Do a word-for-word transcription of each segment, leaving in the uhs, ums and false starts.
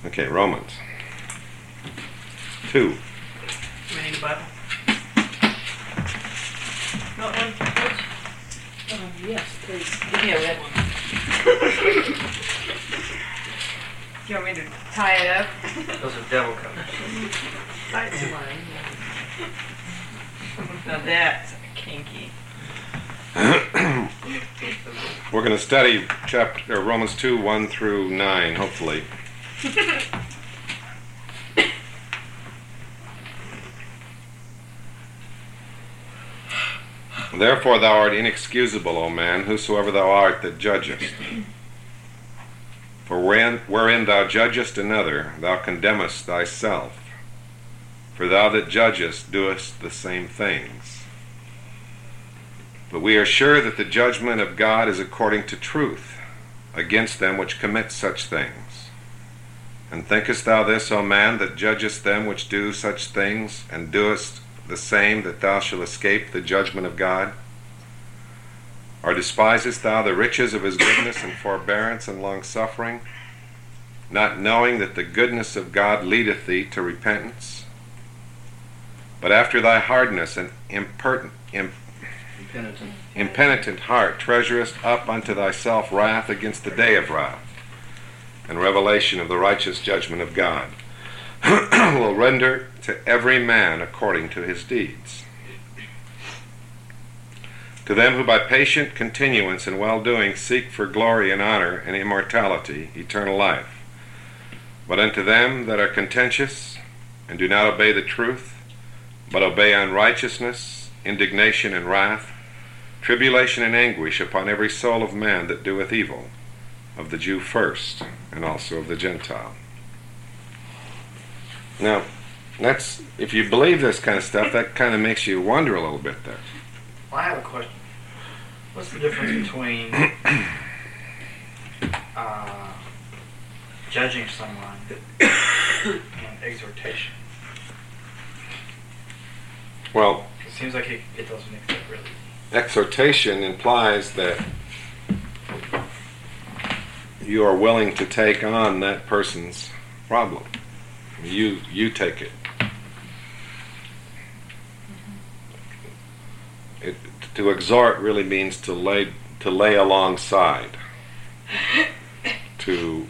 Okay, Romans two. Do we need a Bible? Not one, please? Oh, yes, please. Give me a red one. Do you want me to tie it up? Those are devil colors. Tie it to mine. Now that's kinky. We're going to study chapter Romans two, one through nine, hopefully. Therefore thou art inexcusable, O man, whosoever thou art that judgest. For wherein, wherein thou judgest another, thou condemnest thyself. For thou that judgest doest the same things. But we are sure that the judgment of God is according to truth, against them which commit such things. And thinkest thou this, O man, that judgest them which do such things, and doest the same, that thou shalt escape the judgment of God? Or despisest thou the riches of his goodness and forbearance and long-suffering, not knowing that the goodness of God leadeth thee to repentance? But after thy hardness and impertinent, imp, Impenitent. impenitent heart treasurest up unto thyself wrath against the day of wrath, and revelation of the righteous judgment of God, will render to every man according to his deeds. To them who by patient continuance in well-doing seek for glory and honor and immortality, eternal life. But unto them that are contentious, and do not obey the truth, but obey unrighteousness, indignation and wrath, tribulation and anguish upon every soul of man that doeth evil, of the Jew first, and also of the Gentile. Now, that's, if you believe this kind of stuff, that kind of makes you wonder a little bit there. Well, I have a question. What's the difference between uh, judging someone and exhortation? Well, It seems like it, it doesn't mix up really. exhortation implies that you are willing to take on that person's problem. You you take it. It to exhort really means to lay to lay alongside, to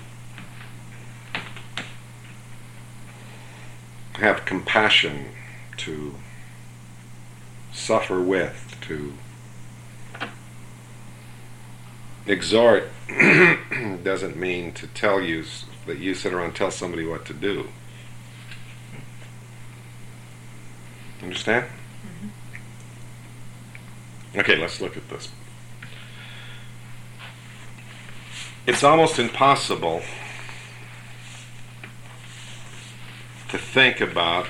have compassion, to suffer with, to exhort doesn't mean to tell you that you sit around and tell somebody what to do. Understand? Mm-hmm. Okay, let's look at this. It's almost impossible to think about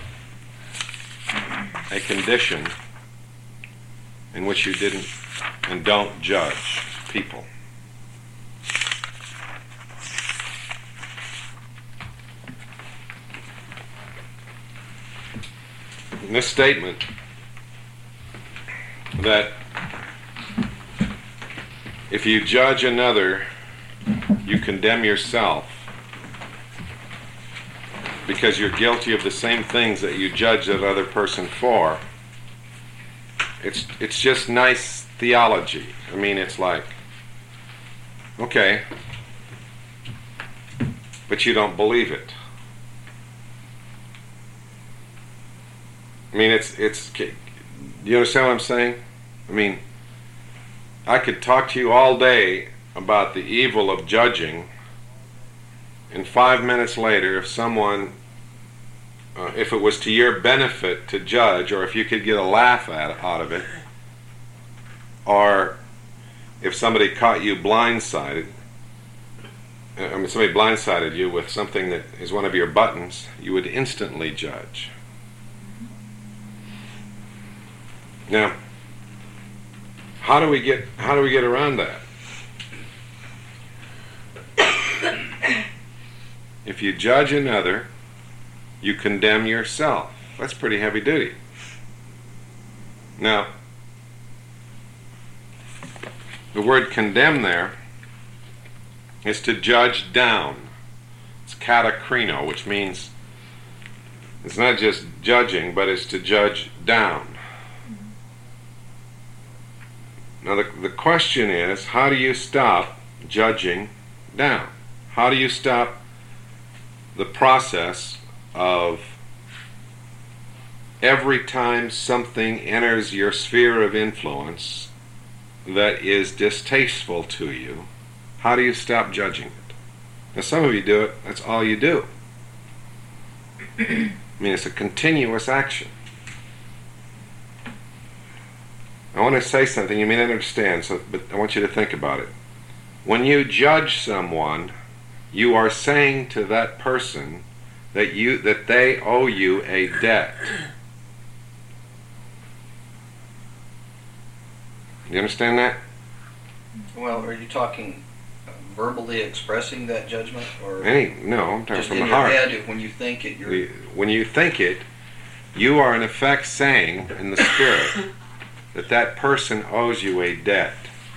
a condition in which you didn't and don't judge people. In this statement that if you judge another, you condemn yourself because you're guilty of the same things that you judge that other person for. It's it's just nice theology. I mean, it's like, okay, but you don't believe it. I mean, it's it's. Do you understand what I'm saying? I mean, I could talk to you all day about the evil of judging, and five minutes later, if someone, uh, if it was to your benefit to judge, or if you could get a laugh at, out of it, or if somebody caught you blindsided, I mean, somebody blindsided you with something that is one of your buttons, you would instantly judge. Now, how do we get how do we get around that? If you judge another, you condemn yourself. That's pretty heavy duty. Now, the word condemn there is to judge down, It's katakrino, which means it's not just judging, but it's to judge down. Now the, the question is, how do you stop judging down? How do you stop the process of every time something enters your sphere of influence that is distasteful to you, how do you stop judging it? Now some of you do it, that's all you do. I mean, it's a continuous action. I want to say something you may not understand, so, but I want you to think about it. When you judge someone, you are saying to that person that you that they owe you a debt. You understand that? Well, are you talking verbally expressing that judgment, or Any no, I'm talking just from in the your heart. head when you think it? You're The- When you think it, you are in effect saying in the spirit that that person owes you a debt.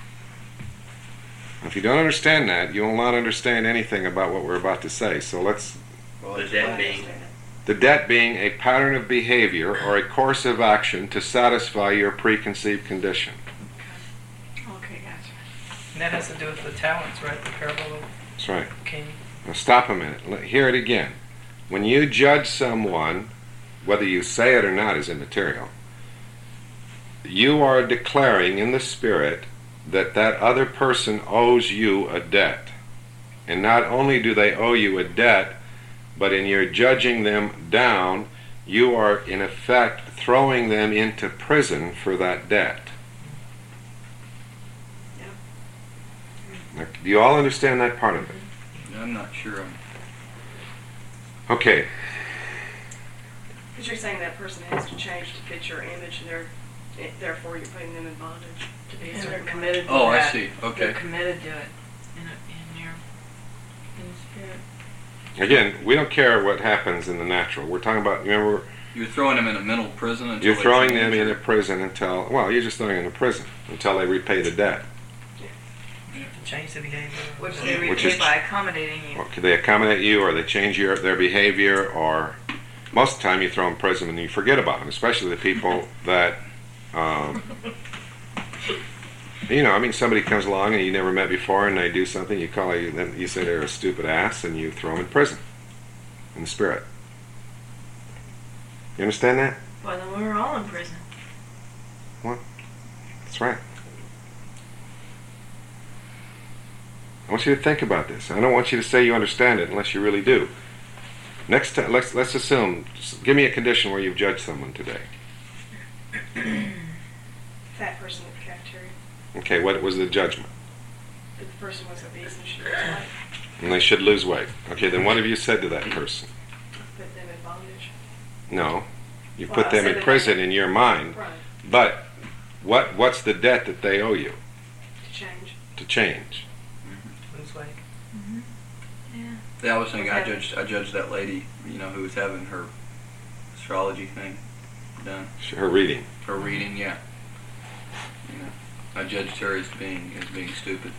If you don't understand that, you will not understand anything about what we're about to say. So let's, well, The it's- debt being, the debt being a pattern of behavior or a course of action to satisfy your preconceived condition. Okay, gotcha. and that has to do with the talents, right? The parable of That's right. King. Now stop a minute. Let- Hear it again. When you judge someone, whether you say it or not is immaterial, you are declaring in the spirit that that other person owes you a debt. And not only do they owe you a debt, but in your judging them down, you are in effect throwing them into prison for that debt. Now, do you all understand that part of it? I'm not sure. I'm, Okay. Because you're saying that person has to change to fit your image, and they're, it- therefore you're putting them in bondage to be a And they're certain way. committed to oh, I that. see. They're Okay. committed to it in, a, in your in the spirit. Again, we don't care what happens in the natural. We're talking about, remember, You're throwing them in a mental prison until you're they throwing change, them in or- a prison until, well, you're just throwing them in a prison until they repay the debt. You have to change the behavior. Which they Which repay is- by accommodating you. Or can they accommodate you, or they change your, their behavior, or most of the time you throw them in prison and you forget about them, especially the people that, um, you know, I mean, somebody comes along and you never met before and they do something, you call you, then you say they're a stupid ass and you throw them in prison in the spirit. You understand that? Well, then we were all in prison. That's right. I want you to think about this. I don't want you to say you understand it unless you really do. Next time, let's let's assume. Just give me a condition where you've judged someone today. Fat person at the cafeteria. Okay, what was the judgment? If the person was obese and she was white, And they should lose weight. Okay, then what have you said to that person? put them in bondage. No, you Well, put I them said in that prison they- in your mind. Right. But what what's the debt that they owe you To change. to change? Lose weight. Yeah. Yeah, I was thinking. I Okay. judged. I judged that lady. You know, who was having her astrology thing done. Her reading. Her reading. Yeah. You know, I judged her as being as being stupid.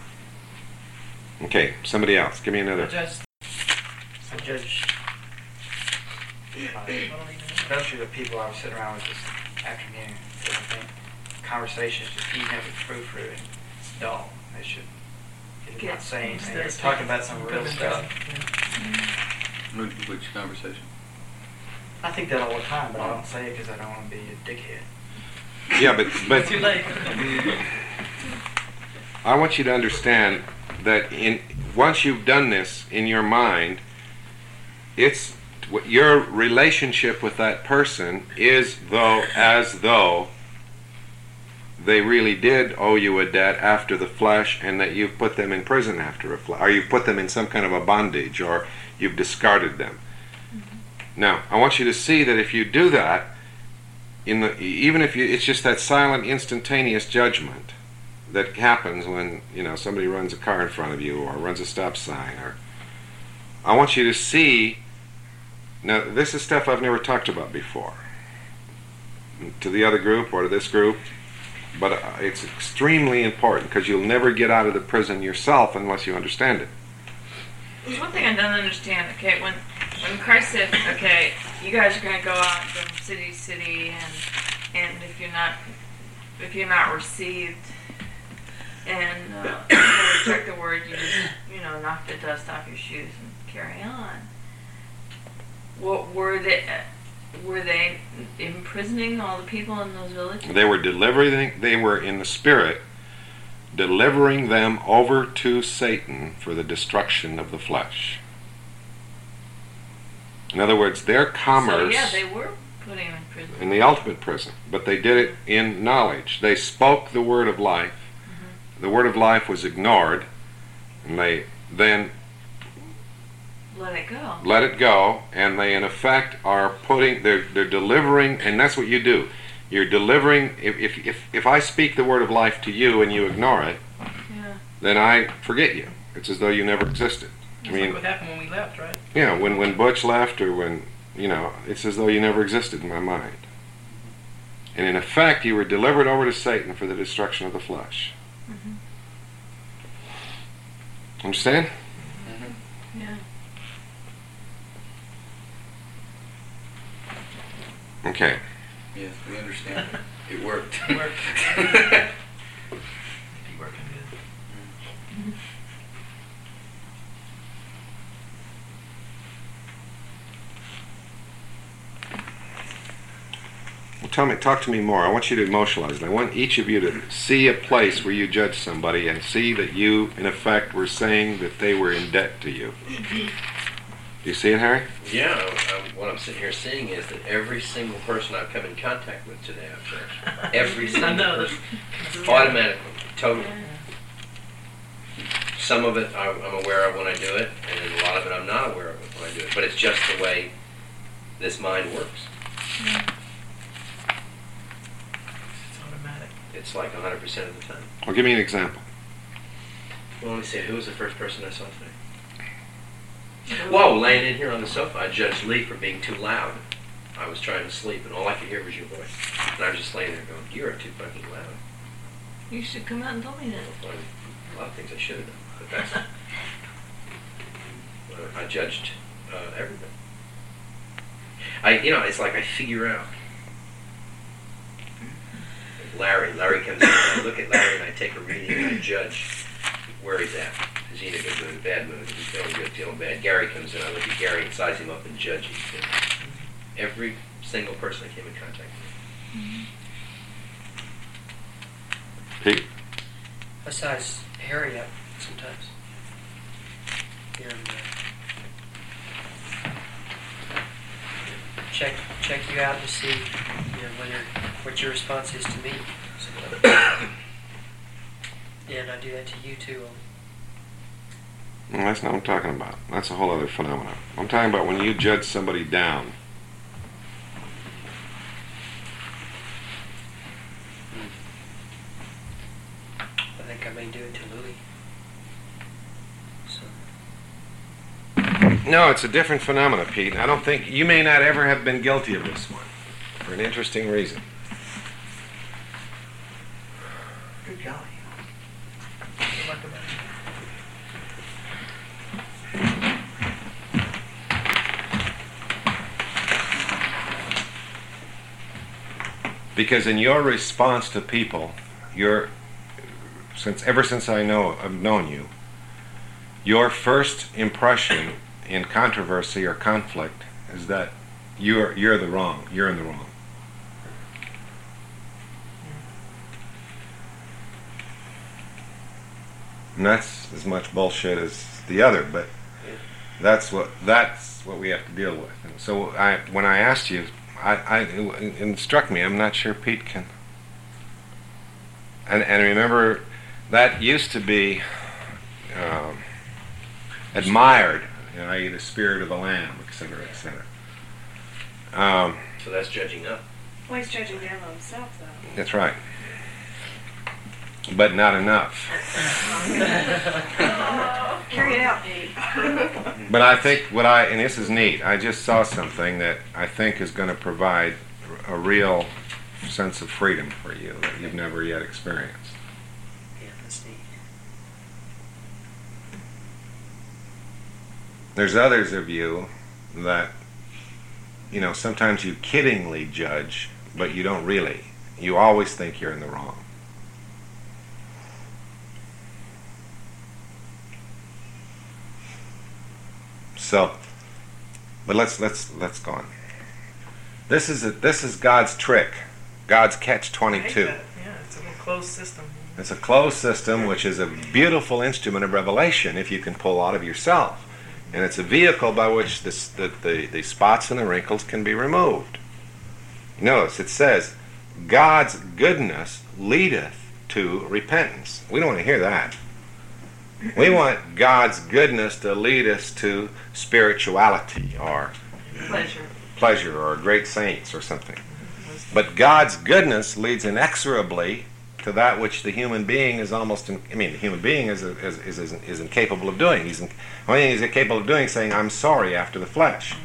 Okay, somebody else. Give me I another. judge. I judge. Most of the people I was sitting around with this afternoon, I think conversations just eating up with frou frou and it's dull. They should Get not say anything. instead They're of talking about some real Put stuff. Yeah. Which, which conversation? I think that all the time, but I don't say it because I don't want to be a dickhead. Yeah, but but Too late. I want you to understand that in once you've done this in your mind, it's what your relationship with that person is though as though they really did owe you a debt after the flesh, and that you've put them in prison after a flesh, or you've put them in some kind of a bondage, or you've discarded them. Now, I want you to see that if you do that, in the even if you, it's just that silent, instantaneous judgment that happens when, you know, somebody runs a car in front of you or runs a stop sign, or I want you to see. Now, this is stuff I've never talked about before to the other group or to this group, but uh, it's extremely important because you'll never get out of the prison yourself unless you understand it. There's one thing I don't understand. Okay, when when Christ said, okay, you guys are going to go out from city to city, and and if you're not if you're not received and uh, you reject the word, you just you know knock the dust off your shoes and carry on. What were they? Were they imprisoning all the people in those villages? They were delivering. They were in the spirit, delivering them over to Satan for the destruction of the flesh. In other words, their commerce. So yeah, they were putting them in prison. In the ultimate prison, but they did it in knowledge. They spoke the word of life. Mm-hmm. The word of life was ignored, and they then let it go. Let it go, and they in effect are putting. They're they're delivering, and that's what you do. You're delivering. If if if, if I speak the word of life to you and you ignore it, yeah. then I forget you. It's as though you never existed. It's I mean, like what happened when we left, right? Yeah, when when Butch left, or when you know, it's as though you never existed in my mind. And in effect, you were delivered over to Satan for the destruction of the flesh. Mm-hmm. Understand? Mm-hmm. Yeah. Okay. Yes, we understand. It worked. It worked. Be working good. Mm-hmm. Well, tell me, talk to me more. I want you to emotionalize it. I want each of you to see a place where you judge somebody and see that you, in effect, were saying that they were in debt to you. Do you see it, Harry? Yeah, I'm, what I'm sitting here seeing is that every single person I've come in contact with today, I've judged. Every single know. person. Automatically. Totally. Some of it I- I'm aware of when I do it, and then a lot of it I'm not aware of when I do it. But it's just the way this mind works. It's automatic. It's like one hundred percent of the time. Well, give me an example. Well, let me see. Who was the first person I saw today? Whoa, laying in here on the sofa, I judged Lee for being too loud. I was trying to sleep, and all I could hear was your voice. And I was just laying there going, you're too fucking loud. You should come out and tell me that. Well, a lot of things I should have done, but that's... uh, I judged uh, everything. I, you know, it's like I figure out. Larry, Larry comes in, and I look at Larry, and I take a reading, and I judge where he's at. Is he in a good mood, bad mood? Is he feeling good, feeling bad? Gary comes in, I look at Gary and size him up and judge him. Every single person I came in contact with. Pete? I size Harry up sometimes. And uh, check check you out to see, you know, whether what your response is to me. So, and I do that to you too. Well, that's not what I'm talking about. That's a whole other phenomenon. I'm talking about when you judge somebody down. I think I may do it to Louis. So. No, it's a different phenomenon, Pete. I don't think you may not ever have been guilty of this one, for an interesting reason. Good golly. Good luck with that. Because in your response to people, your since ever since I know I've known you, your first impression in controversy or conflict is that you're you're the wrong. You're in the wrong. And that's as much bullshit as the other, but that's what that's what we have to deal with. And so I, when I asked you, I, I it, it struck me. I'm not sure Pete can. And and remember, that used to be um, admired, you know, that is the spirit of the Lamb, et cetera, et cetera. Um, So that's judging up. Well, he's judging down on himself, though. that's right. But not enough. Carry it out, Pete. But I think what I, and this is neat, I just saw something that I think is going to provide a real sense of freedom for you that you've never yet experienced. Yeah, that's neat. There's others of you that, you know, sometimes you kiddingly judge, but you don't really. You always think you're in the wrong. So, but let's let's let's go on. This is a, this is God's trick, God's catch I hate twenty-two. that. Yeah, it's a closed system. It's a closed system, which is a beautiful instrument of revelation if you can pull out of yourself. And it's a vehicle by which this, the, the, the spots and the wrinkles can be removed. Notice it says, God's goodness leadeth to repentance. We don't want to hear that. We want God's goodness to lead us to spirituality or Pleasure. pleasure or great saints or something. But God's goodness leads inexorably to that which the human being is almost, in, I mean, the human being is, is, is, is, is incapable of doing. He's in, the only thing he's incapable of doing is saying, I'm sorry after the flesh.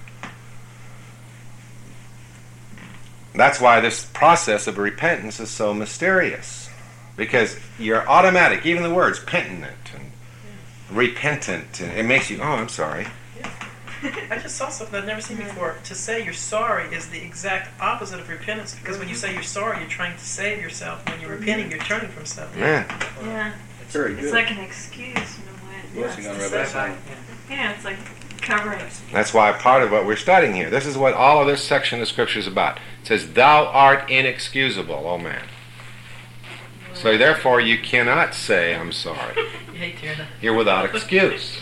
That's why this process of repentance is so mysterious. Because you're automatic, even the words penitent and repentant, and it makes you, oh, I'm sorry. I just saw something I've never seen before. To say you're sorry is the exact opposite of repentance, because when you say you're sorry, you're trying to save yourself. When you're repenting, you're turning from something. Man, Yeah. Very It's good. like an excuse in a way. Blessing on It's Revelation. Yeah, it's like covering. that's why part of what we're studying here, this is what all of this section of Scripture is about. It says, thou art inexcusable, O man. So therefore you cannot say, I'm sorry. You hate hearing that. You're without excuse.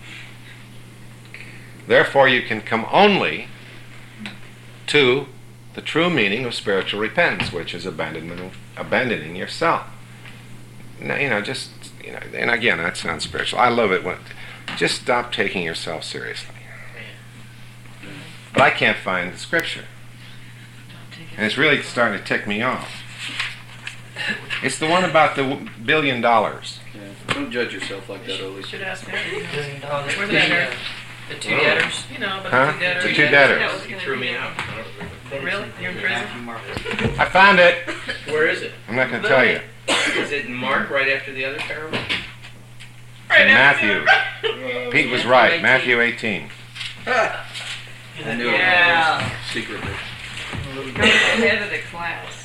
Therefore you can come only to the true meaning of spiritual repentance, which is abandonment of, abandoning yourself. Now, you know, just, you know, and again, that sounds spiritual. I love it when, just stop taking yourself seriously. But I can't find the Scripture. And it's really starting to tick me off. It's the one about the w- billion dollars. Yeah. Don't judge yourself like that, You Elise. should ask Mary. Billion dollars. Where The, the uh, debtor? the two debtors. You know, but Huh? the two debtors. The two That debtors. was You gonna threw be me it. out. I don't remember. Really? You're in prison? Matthew, Mark. I found it. Where is it? I'm not going to tell you. Is it in Mark right after the other parable? In Matthew. Pete was right. Matthew eighteen. I knew Yeah. it was secretly. Go to the head of the class.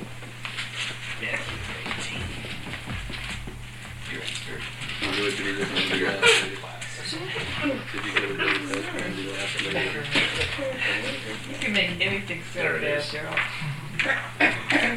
I knew it could either be the last Did you go to the last and do the last later? You can make anything There it sound is. Daryl.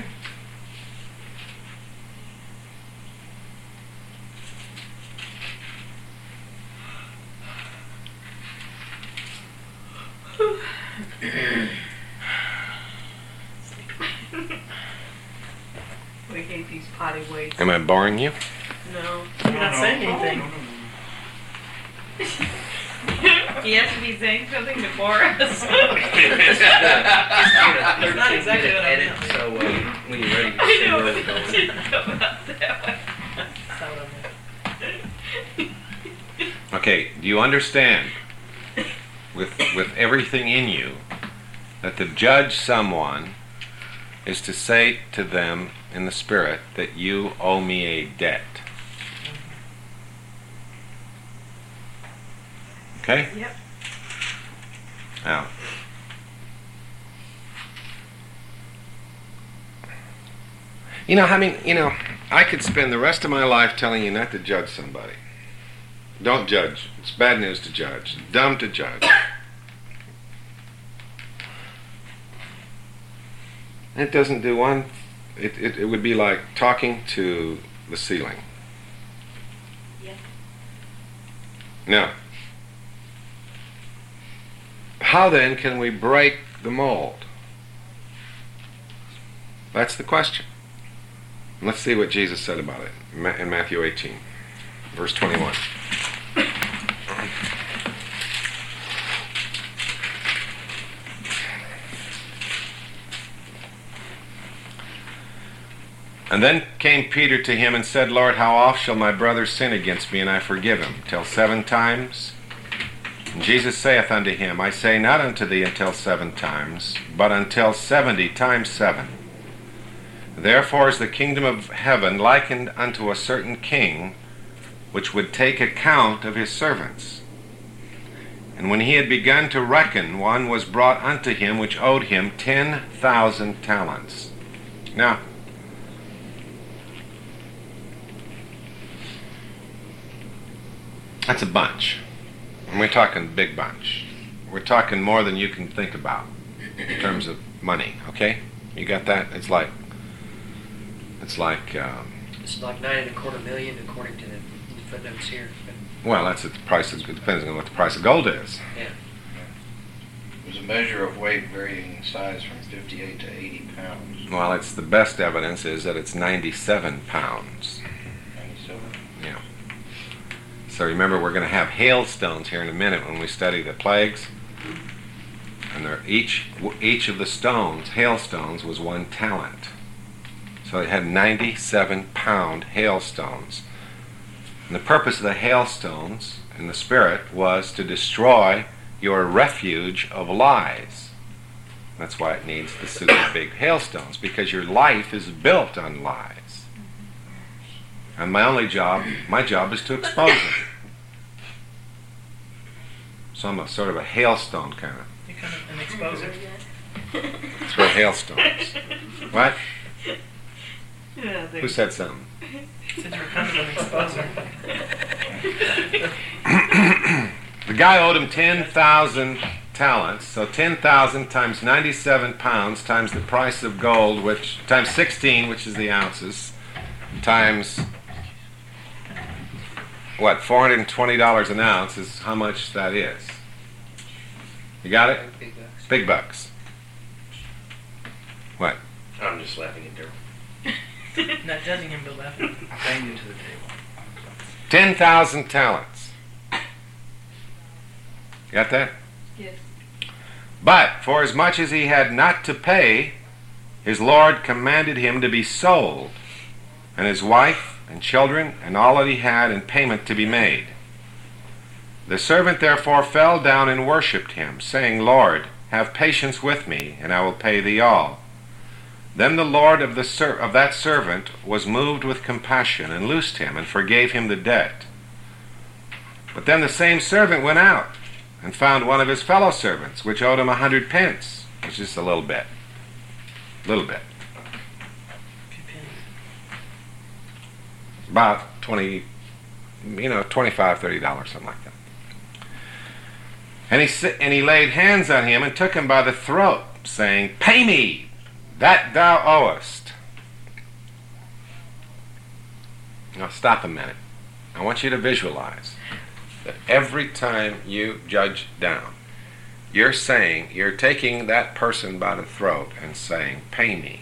We hate these potty weights. Am I boring you? No. You're not saying anything. You have to be saying something to bore us. It's not exactly what I Edit, meant. so uh, when you're ready to I see know, where but we're it going. didn't come out that way. That's not what I meant. Okay, do you understand with with everything in you that to judge someone is to say to them in the Spirit that you owe me a debt? Okay? Yep. Now, you know, I mean, you know, I could spend the rest of my life telling you not to judge somebody. Don't judge. It's bad news to judge. Dumb to judge. It doesn't do one. It, it, it would be like talking to the ceiling. Yep. Now, how then can we break the mold? That's the question. Let's see what Jesus said about it Ma- in Matthew eighteen, verse twenty-one. And then came Peter to him and said, Lord, how oft shall my brother sin against me, and I forgive him? Till seven times? And Jesus saith unto him, I say not unto thee until seven times, but until seventy times seven. Therefore is the kingdom of heaven likened unto a certain king, which would take account of his servants. And when he had begun to reckon, one was brought unto him which owed him ten thousand talents. Now, that's a bunch. And we're talking big bunch. We're talking more than you can think about in terms of money, okay? You got that? It's like, it's like, um, It's like nine and a quarter million according to the footnotes here. But, well, that's the price, it depends on what the price of gold is. yeah. It was a measure of weight varying in size from fifty-eight to eighty pounds. Well, it's the best evidence is that it's ninety-seven pounds. ninety-seven. Yeah. So remember, we're going to have hailstones here in a minute when we study the plagues. And they're each each of the stones, hailstones, was one talent. So it had ninety-seven pound hailstones. And the purpose of the hailstones in the spirit was to destroy your refuge of lies. That's why it needs the super big hailstones, because your life is built on lies. And my only job, my job is to expose them. So I'm a sort of a hailstone kind of. You kind of an exposer. It's for hailstones. What? Yeah, Who said something? Since you're kind of an exposer. The guy owed him ten thousand talents, so ten thousand times ninety-seven pounds times the price of gold, which times sixteen, which is the ounces, times what, four hundred twenty dollars an ounce is how much that is. You got it? Big bucks. Big bucks. What? I'm just laughing at Daryl. Not judging him, but laughing. Bring you to the table. ten thousand talents. Got that? Yes. But for as much as he had not to pay, his Lord commanded him to be sold, and his wife and children and all that he had in payment to be made. The servant therefore fell down and worshipped him, saying, Lord, have patience with me, and I will pay thee all. Then the Lord of, the ser- of that servant was moved with compassion, and loosed him, and forgave him the debt. But then the same servant went out, and found one of his fellow servants, which owed him a hundred pence, which is a little bit. Little bit. About twenty, you know, twenty-five, thirty dollars, something like that. And he, sa- and he laid hands on him and took him by the throat, saying, Pay me that thou owest. Now stop a minute. I want you to visualize that every time you judge down, you're saying, you're taking that person by the throat and saying, Pay me.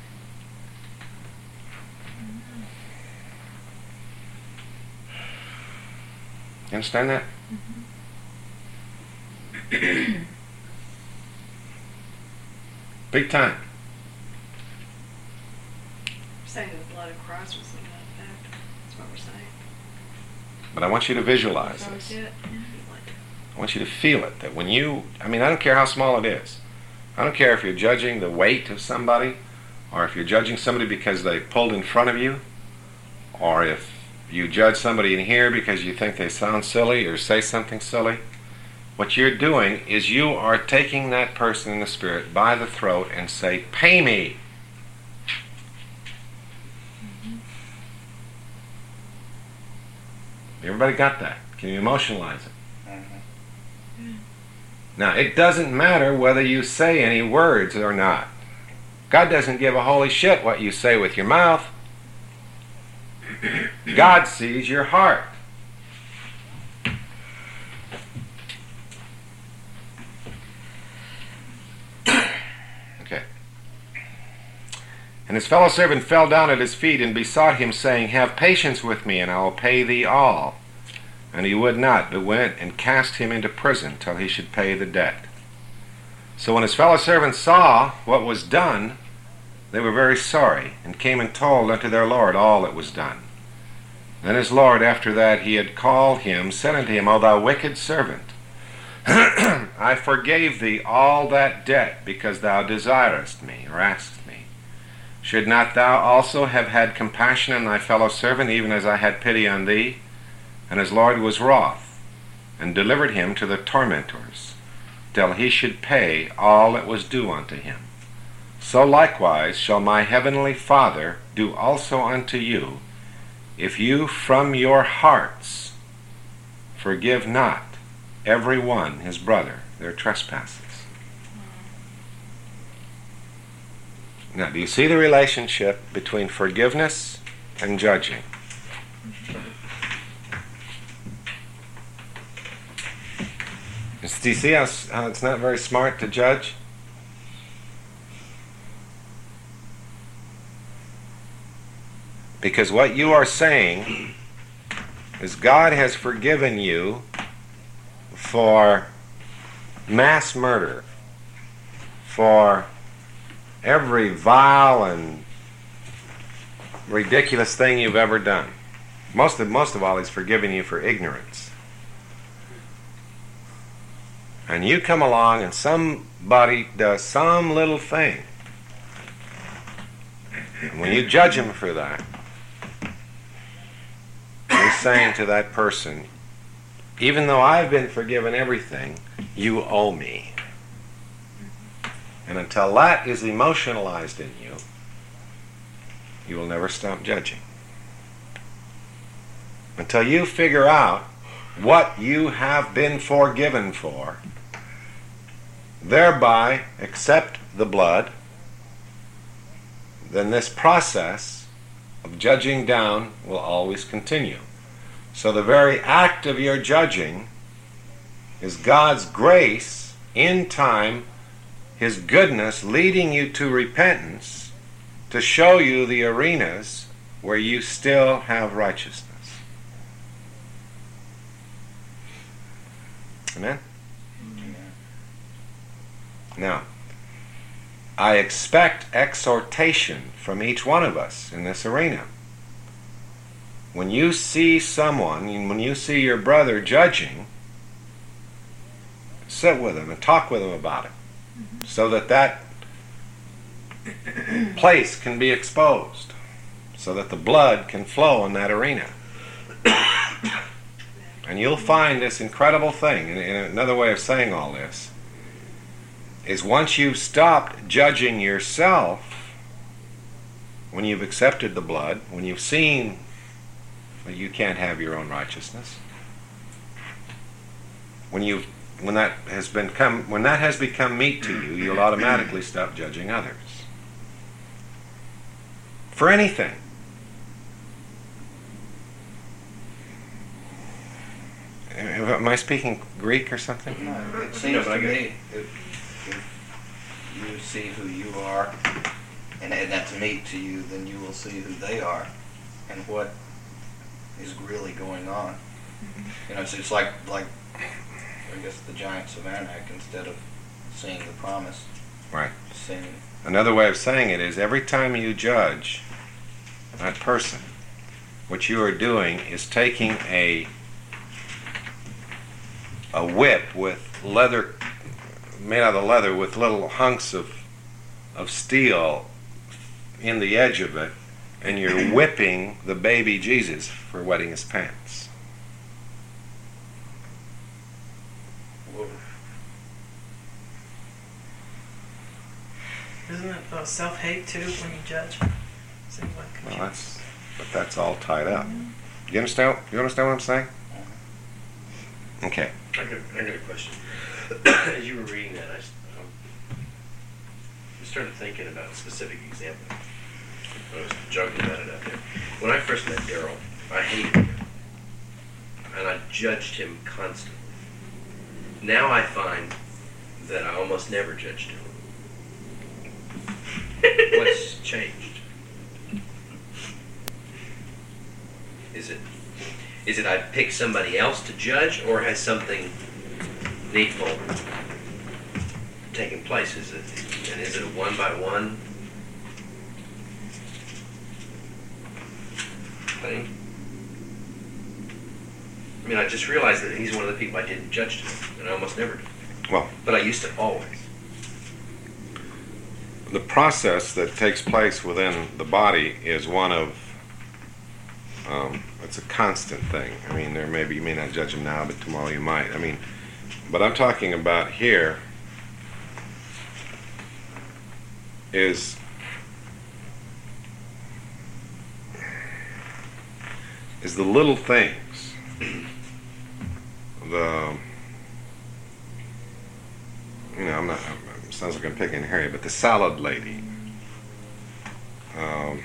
You understand that? Big time. We're saying that the blood of Christ was in that effect. That's what we're saying. But I want you to visualize So we this. see it. I want you to feel it. That when you, I mean, I don't care how small it is. I don't care if you're judging the weight of somebody, or if you're judging somebody because they pulled in front of you, or if you judge somebody in here because you think they sound silly or say something silly. What you're doing is you are taking that person in the spirit by the throat and say, Pay me. Everybody got that? Can you emotionalize it? Now, it doesn't matter whether you say any words or not. God doesn't give a holy shit what you say with your mouth. God sees your heart. Okay. And his fellow servant fell down at his feet and besought him, saying, Have patience with me, and I will pay thee all. And he would not, but went and cast him into prison till he should pay the debt. So when his fellow servants saw what was done, they were very sorry, and came and told unto their Lord all that was done. Then his Lord, after that he had called him, said unto him, O thou wicked servant, I forgave thee all that debt, because thou desirest me, or asked me. Should not thou also have had compassion on thy fellow servant, even as I had pity on thee? And his Lord was wroth, and delivered him to the tormentors, till he should pay all that was due unto him. So likewise shall my heavenly Father do also unto you, if you from your hearts forgive not every one his brother their trespasses. Now, do you see the relationship between forgiveness and judging? Do you see how, how it's not very smart to judge? Because what you are saying is God has forgiven you for mass murder, for every vile and ridiculous thing you've ever done. Most of, most of all, He's forgiven you for ignorance. And you come along and somebody does some little thing. And when you judge him for that, you're saying to that person, even though I've been forgiven everything, you owe me. And until that is emotionalized in you, you will never stop judging. Until you figure out what you have been forgiven for, thereby accept the blood, then this process of judging down will always continue. So the very act of your judging is God's grace in time, His goodness leading you to repentance to show you the arenas where you still have righteousness. Amen? Now, I expect exhortation from each one of us in this arena. When you see someone, when you see your brother judging, sit with him and talk with him about it, mm-hmm. so that that place can be exposed, so that the blood can flow in that arena. And you'll find this incredible thing, and another way of saying all this, is once you've stopped judging yourself, when you've accepted the blood, when you've seen that you can't have your own righteousness, when you when that has been come when that has become meat to you, you'll automatically stop judging others for anything. Am I speaking Greek or something? No, it seems to me if, if you see who you are and add that to meat to you, then you will see who they are and what is really going on. You know, it's, it's like, like I guess the giants of Anak, instead of seeing the promise. Right. Seeing. Another way of saying it is every time you judge that person, what you are doing is taking a a whip with leather, made out of leather, with little hunks of of steel in the edge of it, and you're whipping the baby Jesus for wetting his pants. Whoa. Isn't it uh, self-hate too when you judge? Seems like. Well, that's, but that's all tied up. You understand? You understand what I'm saying? Okay. I got, I got a question. As you were reading that, I s- um, I started thinking about a specific example. I was joking about it out there. When I first met Daryl, I hated him, and I judged him constantly. Now I find that I almost never judged him. What's changed? Is it is it I pick somebody else to judge, or has something needful taken place? Is it and is it a one by one thing? I mean, I just realized that he's one of the people I didn't judge to, and I almost never did. Well, But I used to always. the process that takes place within the body is one of Um, it's a constant thing. I mean, there may be, you may not judge them now, but tomorrow you might. I mean, but I'm talking about here is is the little things. The, you know, I'm not, I'm, it sounds like I'm picking Harry, but the salad lady. Um,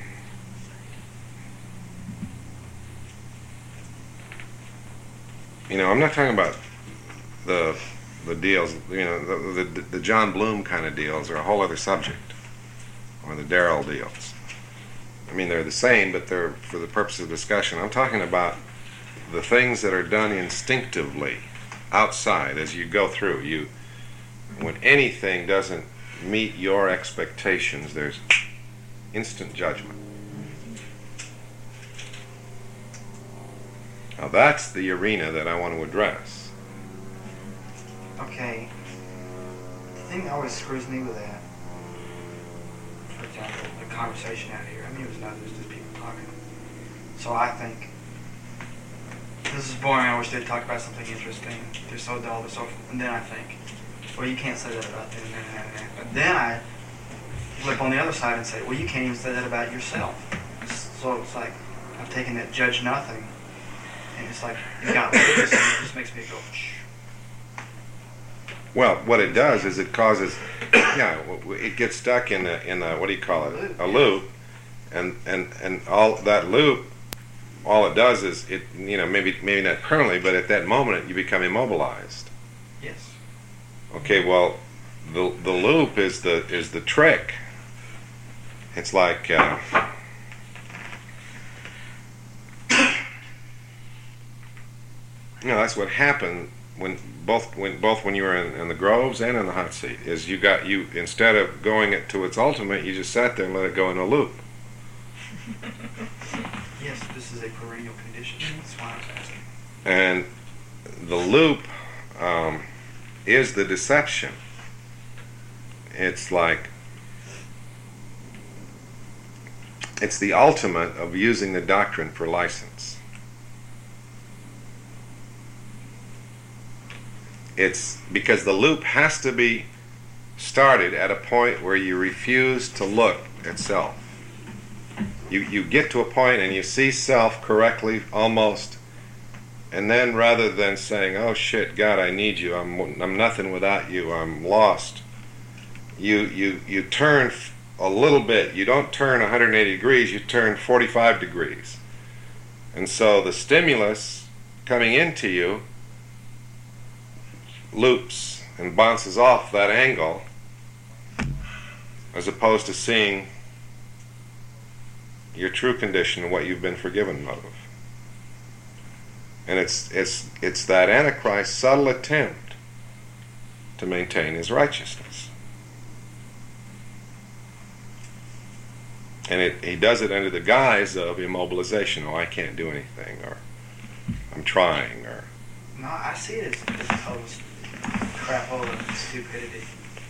you know, I'm not talking about the the deals, you know, the, the, the John Bloom kind of deals are a whole other subject, or the Darrell deals. I mean, they're the same, but they're, for the purpose of discussion, I'm talking about the things that are done instinctively outside as you go through. You, when anything doesn't meet your expectations, there's instant judgment. Now that's the arena that I want to address. Okay. The thing that always screws me with that, for example, the conversation out here, I mean, it was not just just people talking. So I think, this is boring, I wish they'd talk about something interesting. They're so dull, they're so, and then I think, well, you can't say that about them, and, and, and. But then I flip on the other side and say, well, you can't even say that about yourself. So it's like, I've taken that judge nothing, and it's like, you got this, and it just makes me go, shh. Well, what it does is it causes, yeah, it gets stuck in a, in a, what do you call it, a loop, and, and, and all that loop, all it does is it, you know, maybe maybe not permanently, but at that moment you become immobilized. Yes. Okay, well, the the loop is the is the trick. It's like uh, you know, that's what happened when both when both when you were in, in the Groves and in the hot seat. Is you got you instead of going it to its ultimate, you just sat there and let it go in a loop. Yes, this is a perennial condition. That's why I was asking. And the loop um, is the deception. It's like, it's the ultimate of using the doctrine for license. It's because the loop has to be started at a point where you refuse to look at self. You, you get to a point and you see self correctly almost, and then rather than saying, oh shit, God, I need you, I'm, I'm nothing without you, I'm lost, you, you, you turn a little bit. You don't turn one hundred eighty degrees, you turn forty-five degrees. And so the stimulus coming into you loops and bounces off that angle, as opposed to seeing your true condition and what you've been forgiven of. And it's it's it's that Antichrist's subtle attempt to maintain his righteousness. And it, he does it under the guise of immobilization. Oh, I can't do anything, or I'm trying, or... No, I see it as, as a total crap hole of stupidity.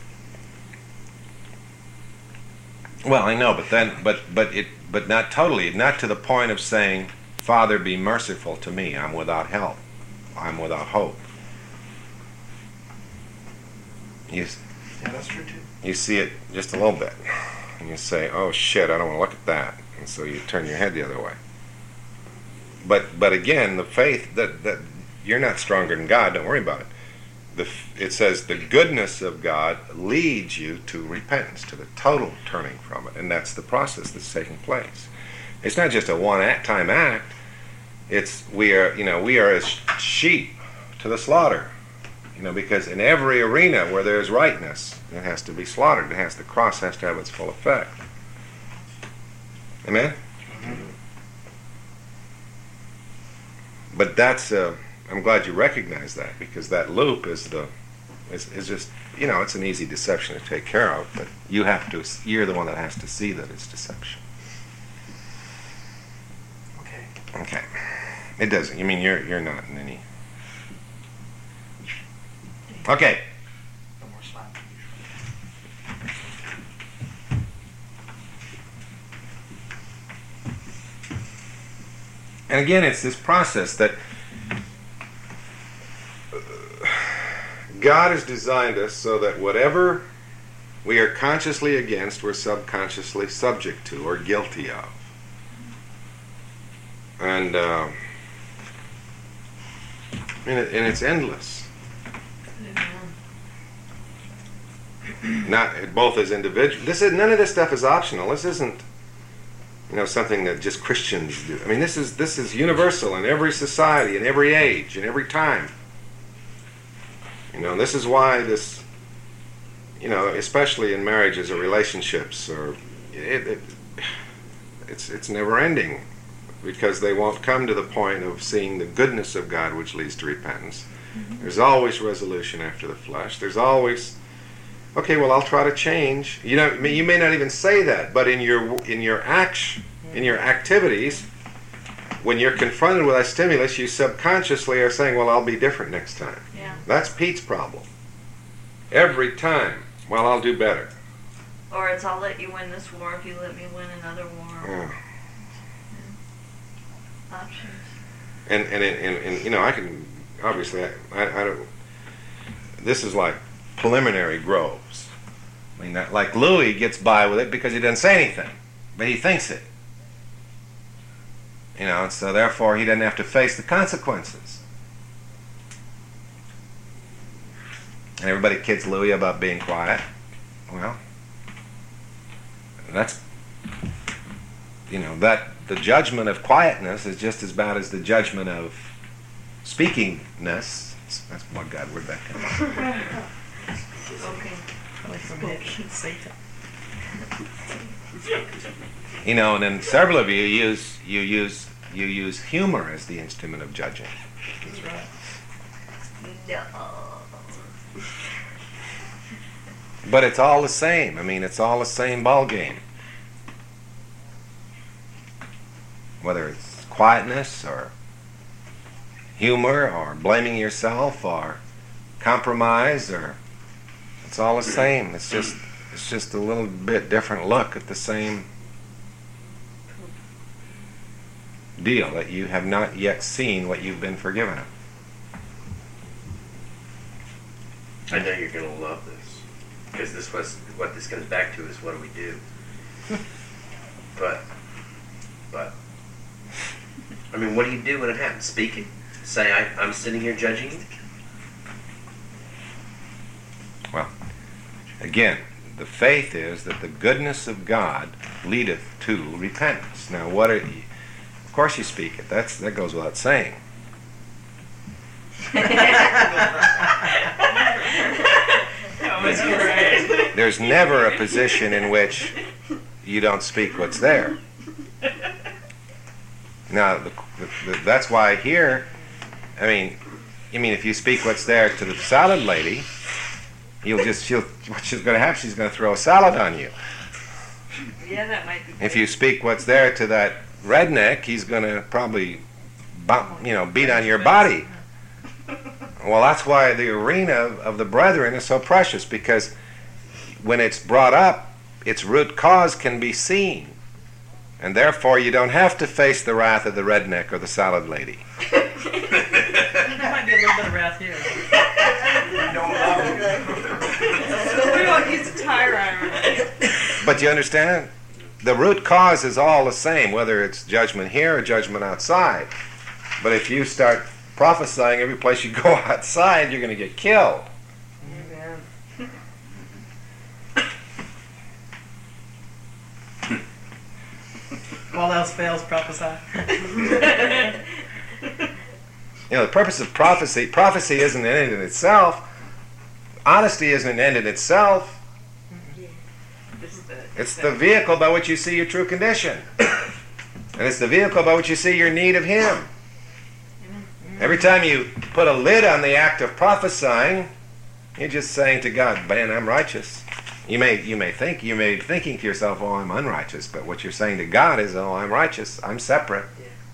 Well, I know, but then, but but it, but not totally, not to the point of saying, Father, be merciful to me. I'm without help. I'm without hope. You, Yeah, that's true too. you see it just a little bit, and you say, oh shit, I don't want to look at that, and so you turn your head the other way. But but again, the faith that that you're not stronger than God. Don't worry about it. The, it says the goodness of God leads you to repentance, to the total turning from it, and that's the process that's taking place. It's not just a one-time act. It's we are, you know, we are as sheep to the slaughter, you know, because in every arena where there's rightness, it has to be slaughtered. It has the cross has to have its full effect. Amen. Mm-hmm. But that's. Uh, I'm glad you recognize that, because that loop is the is, is just, you know, it's an easy deception to take care of, but you have to, you're the one that has to see that it's deception. Okay. Okay. It doesn't. You mean you're you're not in any. Okay. No more slime. And again, it's this process that God has designed us so that whatever we are consciously against, we're subconsciously subject to or guilty of. And, uh, and, it, and it's endless. Not both as individuals. This is none of this stuff is optional. This isn't, you know, something that just Christians do. I mean, this is this is universal in every society, in every age, in every time. You know, this is why this, you know, especially in marriages or relationships, or it, it it's it's never ending, because they won't come to the point of seeing the goodness of God, which leads to repentance. Mm-hmm. There's always resolution after the flesh. There's always, okay, well, I'll try to change. You know, you may not even say that, but in your in your act, in your activities, when you're confronted with that stimulus, you subconsciously are saying, well, I'll be different next time. Yeah. That's Pete's problem. Every time, well, I'll do better. Or it's, I'll let you win this war if you let me win another war. Yeah. Yeah. Options. And, and, and, and, you know, I can, obviously, I, I, I don't, this is like preliminary groves. I mean, that, like Louis gets by with it because he doesn't say anything, but he thinks it. You know, and so therefore he doesn't have to face the consequences. And everybody kids Louis about being quiet. Well, that's, you know, that the judgment of quietness is just as bad as the judgment of speakingness. That's what God word that comes from. Okay. Probably from it, Satan. You know, and then several of you use you use you use humor as the instrument of judging. That's right. No. But it's all the same. I mean, it's all the same ball game. Whether it's quietness or humor or blaming yourself or compromise, or it's all the same. It's just it's just a little bit different look at the same deal, that you have not yet seen what you've been forgiven of. I know you're going to love this, because this was what this comes back to is what do we do? but, but, I mean, what do you do when it happens? Speak it? Say, I, I'm sitting here judging you? Well, again, the faith is that the goodness of God leadeth to repentance. Now, what are you, of course you speak it. That's that goes without saying. There's never a position in which you don't speak what's there. Now, the, the, the, that's why here, I mean, I mean, if you speak what's there to the salad lady, you'll just, she'll, what she's going to have, she's going to throw a salad on you. Yeah, that might be good. If you speak what's there to that redneck, he's going to probably, bump, you know, beat on your body. Well, that's why the arena of, of the brethren is so precious, because when it's brought up, its root cause can be seen. And therefore, you don't have to face the wrath of the redneck or the salad lady. There might be a little bit of wrath here. We don't use a tire iron. But you understand? The root cause is all the same, whether it's judgment here or judgment outside. But if you start prophesying every place you go outside, you're going to get killed. Amen. All else fails, prophesy. You know, the purpose of prophecy, prophecy isn't an end in itself. Honesty isn't an end in itself. It's the vehicle by which you see your true condition. And it's the vehicle by which you see your need of Him. Every time you put a lid on the act of prophesying, you're just saying to God, man, I'm righteous. You may you may think, you may be thinking to yourself, oh, I'm unrighteous. But what you're saying to God is, oh, I'm righteous. I'm separate.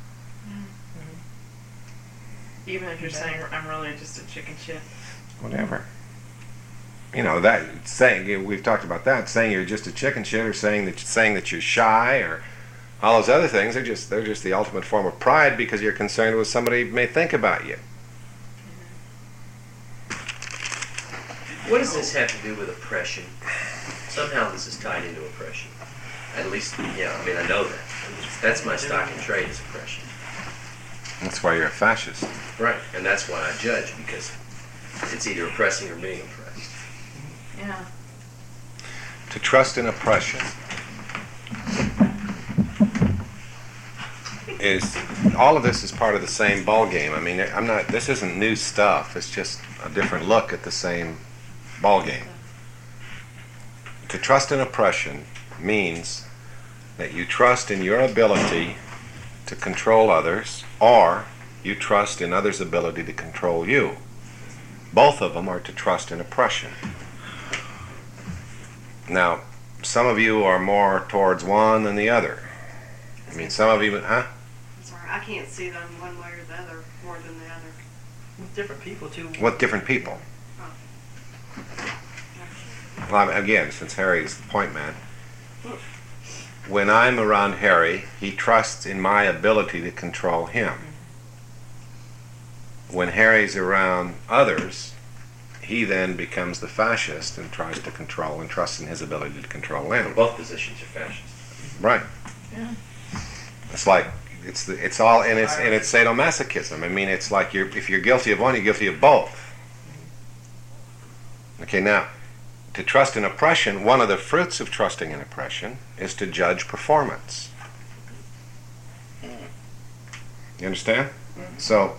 Even if you're saying I'm really just a chicken shit. Whatever. You know, that saying, we've talked about that, saying you're just a chicken shit, or saying that saying that you're shy, or All those other things are just they're just the ultimate form of pride because you're concerned with somebody may think about you. What does this have to do with oppression? Somehow this is tied into oppression. At least, yeah, I mean, I know that. That's my stock and trade is oppression. That's why you're a fascist. Right, and that's why I judge, because it's either oppressing or being oppressed. Yeah. To trust in oppression is all of this is part of the same ball game. I mean, I'm not. This isn't new stuff. It's just a different look at the same ball game. To trust in oppression means that you trust in your ability to control others, or you trust in others' ability to control you. Both of them are to trust in oppression. Now, some of you are more towards one than the other. I mean, some of you, huh? I'm sorry, I can't see them one way or the other more than the other. With different people too. What different people? Well, I'm- again, since Harry's the point man, when I'm around Harry, he trusts in my ability to control him. When Harry's around others, he then becomes the fascist and tries to control and trusts in his ability to control them. Both positions are fascist. Right. Yeah. It's like it's the, it's all and it's and it's sadomasochism. I mean, it's like you're if you're guilty of one, you're guilty of both. Okay, now to trust in oppression, one of the fruits of trusting in oppression is to judge performance. You understand? So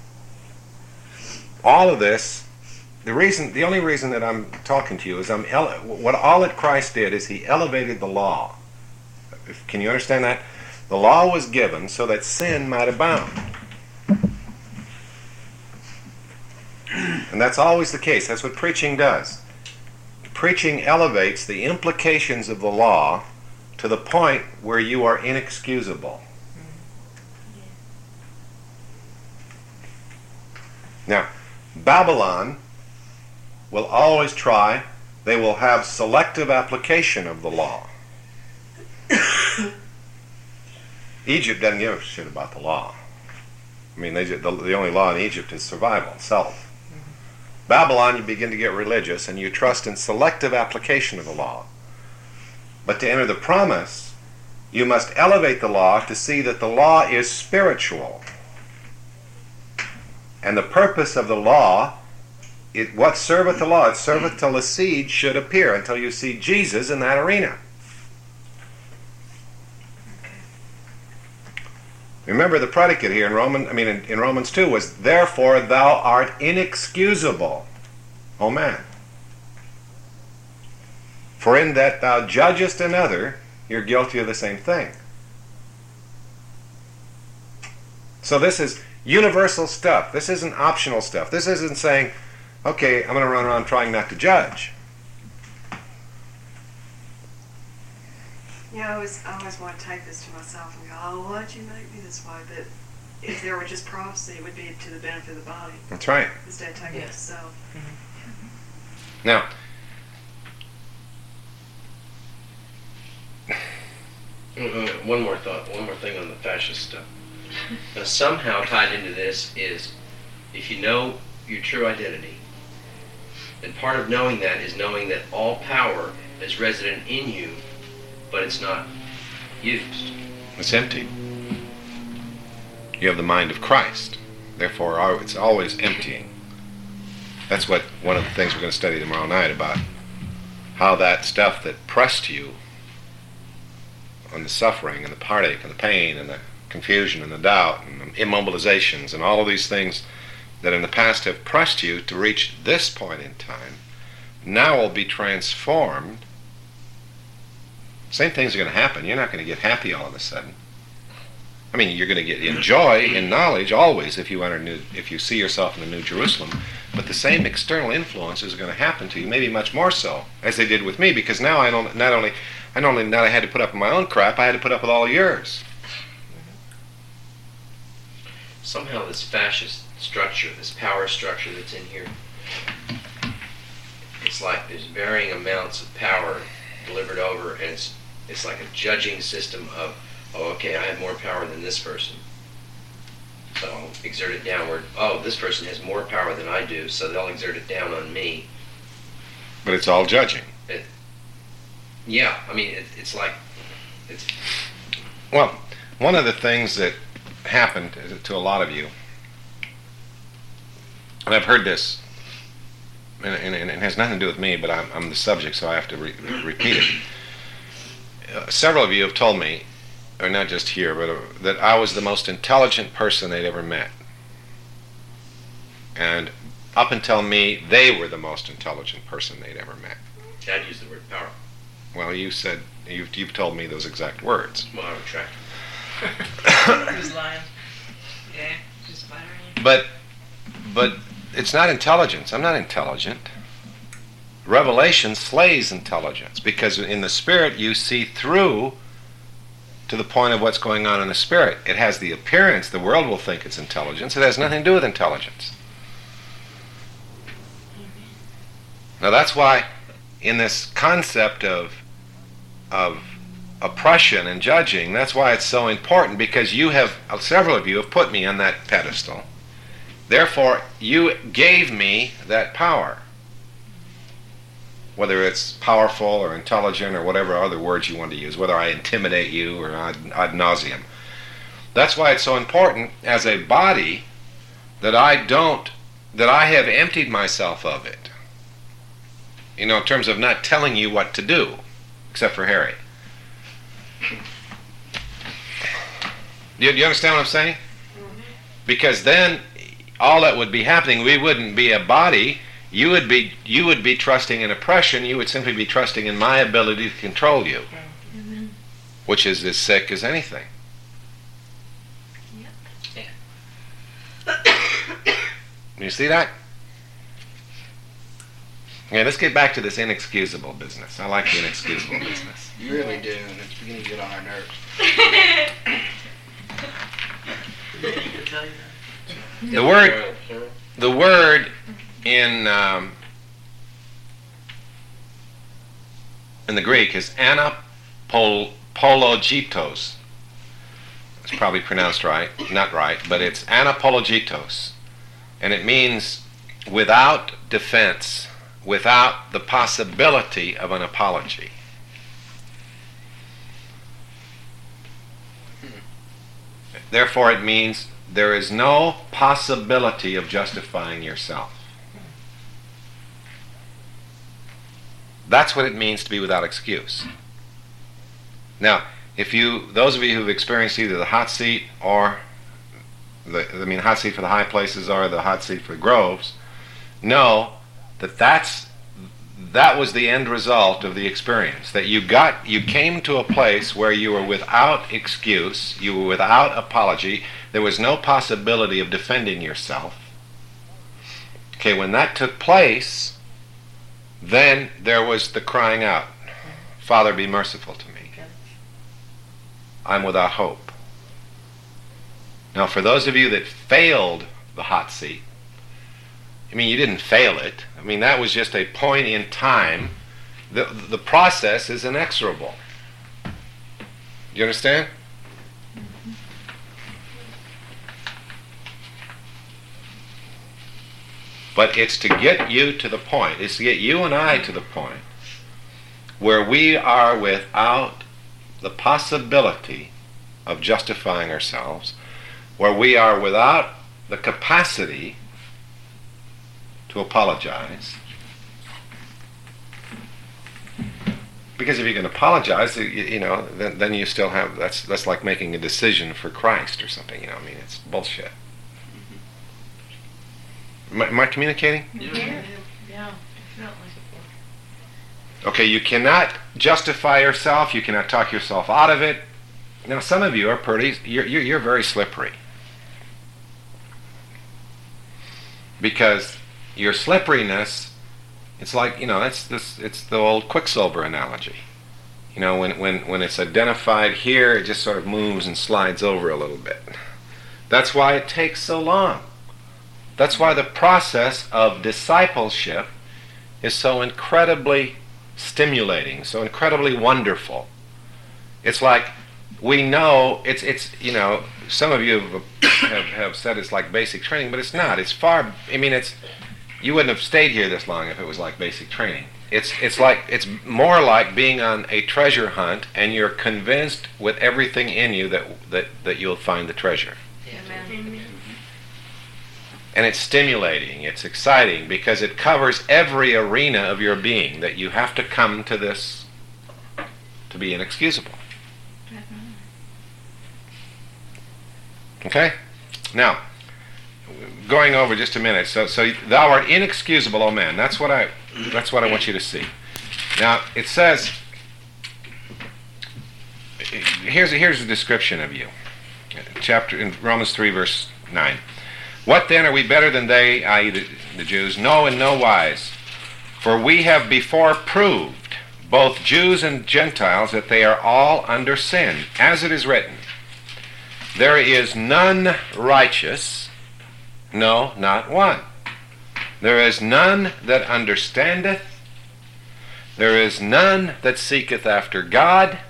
all of this, the reason, the only reason that I'm talking to you is I'm ele- what all that Christ did is he elevated the law. If- Can you understand that? The law was given so that sin might abound. And that's always the case. That's what preaching does. Preaching elevates the implications of the law to the point where you are inexcusable. Now, Babylon will always try, they will have selective application of the law. Egypt doesn't give a shit about the law. I mean, they, the, the only law in Egypt is survival, self. Babylon, you begin to get religious and you trust in selective application of the law. But to enter the promise, you must elevate the law to see that the law is spiritual. And the purpose of the law, it, what serveth the law? It serveth till the seed should appear, until you see Jesus in that arena. Remember the predicate here in Roman, I mean in, in Romans two was, therefore thou art inexcusable, O man. For in that thou judgest another, you're guilty of the same thing. So this is universal stuff. This isn't optional stuff. This isn't saying, okay, I'm going to run around trying not to judge. Yeah, I always, I always want to take this to myself and go, oh, why'd you make me this way? But if there were just prophecy, it would be to the benefit of the body That's right. instead of taking it to self. Now, Uh, One more thought, one more thing on the fascist stuff. Now, somehow tied into this is, if you know your true identity, and part of knowing that is knowing that all power is resident in you, but it's not used. it's empty. You have the mind of Christ. Therefore, our- it's always emptying. That's what one of the things we're going to study tomorrow night about how that stuff that pressed you on the suffering and the heartache and the pain and the confusion and the doubt and the immobilizations and all of these things that in the past have pressed you to reach this point in time now will be transformed. Same things are going to happen. You're not going to get happy all of a sudden. I mean, you're going to get in joy, in knowledge, always if you enter new, if you see yourself in the New Jerusalem. But the same external influences are going to happen to you, maybe much more so, as they did with me, because now I don't not only I not only not I had to put up with my own crap, I had to put up with all yours. Somehow this fascist structure, this power structure that's in here, it's like there's varying amounts of power delivered over, and it's it's like a judging system of oh, okay, I have more power than this person, so I'll exert it downward. Oh, this person has more power than I do, so they'll exert it down on me. But it's all judging. It, yeah, I mean, it, it's like, it's, Well, one of the things that happened to a lot of you, and I've heard this, and, and, and it has nothing to do with me, but I'm, I'm the subject, so I have to re- repeat it. Uh, several of you have told me, or not just here, but uh, that I was the most intelligent person they'd ever met. And up until me, they were the most intelligent person they'd ever met. I'd use the word power. Well, you said, you've, you've told me those exact words. Well, I retract. Who's lying? Yeah, just flattering you. But, but it's not intelligence. I'm not intelligent. Revelation slays intelligence, because in the spirit you see through to the point of what's going on in the spirit. It has the appearance, the world will think it's intelligence. It has nothing to do with intelligence. Now that's why in this concept of of oppression and judging, that's why it's so important, because you have, several of you have put me on that pedestal. Therefore, you gave me that power. Whether it's powerful or intelligent or whatever other words you want to use, whether I intimidate you or ad, ad nauseum. That's why it's so important as a body that I don't, that I have emptied myself of it. You know, in terms of not telling you what to do, except for Harry. Do you, do you understand what I'm saying? Mm-hmm. Because then all that would be happening, we wouldn't be a body. You would be you would be trusting in oppression. You would simply be trusting in my ability to control you, mm-hmm. which is as sick as anything. Yep. yeah. You see that? Okay, let's get back to this inexcusable business. I like the inexcusable business. You really do, and it's beginning to get on our nerves. Did he tell you that? The word, the word in um, in the Greek is anapologitos. It's probably pronounced right, not right, but it's anapologitos, and it means without defense, without the possibility of an apology. Therefore, it means there is no possibility of justifying yourself. That's what it means to be without excuse. Now, if you, those of you who've experienced either the hot seat or the, I mean, hot seat for the high places or the hot seat for the groves, know that that's that was the end result of the experience. That you got, you came to a place where you were without excuse, you were without apology. There was no possibility of defending yourself. Okay, when that took place, then there was the crying out, Father, be merciful to me. I'm without hope. Now, for those of you that failed the hot seat, I mean, you didn't fail it. I mean, that was just a point in time. The, the process is inexorable. You understand? But it's to get you to the point, it's to get you and I to the point where we are without the possibility of justifying ourselves, where we are without the capacity to apologize. Because if you can apologize, you, you know, then, then you still have, that's that's like making a decision for Christ or something, you know, I mean, it's bullshit. Am I, am I communicating? Yeah. Yeah, definitely. Okay, you cannot justify yourself, you cannot talk yourself out of it. Now, some of you are pretty, you're, you're, you're very slippery. Because your slipperiness, it's like, you know, it's this, it's the old Quicksilver analogy. You know, when, when, when it's identified here, it just sort of moves and slides over a little bit. That's why it takes so long. That's why the process of discipleship is so incredibly stimulating, so incredibly wonderful. It's like we know it's it's you know some of you have, have have said it's like basic training, but it's not. It's far. I mean, it's you wouldn't have stayed here this long if it was like basic training. It's it's like it's more like being on a treasure hunt, and you're convinced with everything in you that that that you'll find the treasure. Amen. And it's stimulating, it's exciting, because it covers every arena of your being, that you have to come to this to be inexcusable. Okay? Now, going over just a minute. So, so thou art inexcusable, O man. That's what I that's what I want you to see. Now, it says, here's a, here's a description of you. Chapter in Romans three, verse nine. What then, are we better than they, that is the, the Jews? No, in no wise. For we have before proved, both Jews and Gentiles, that they are all under sin, as it is written, there is none righteous, no, not one. There is none that understandeth, there is none that seeketh after God.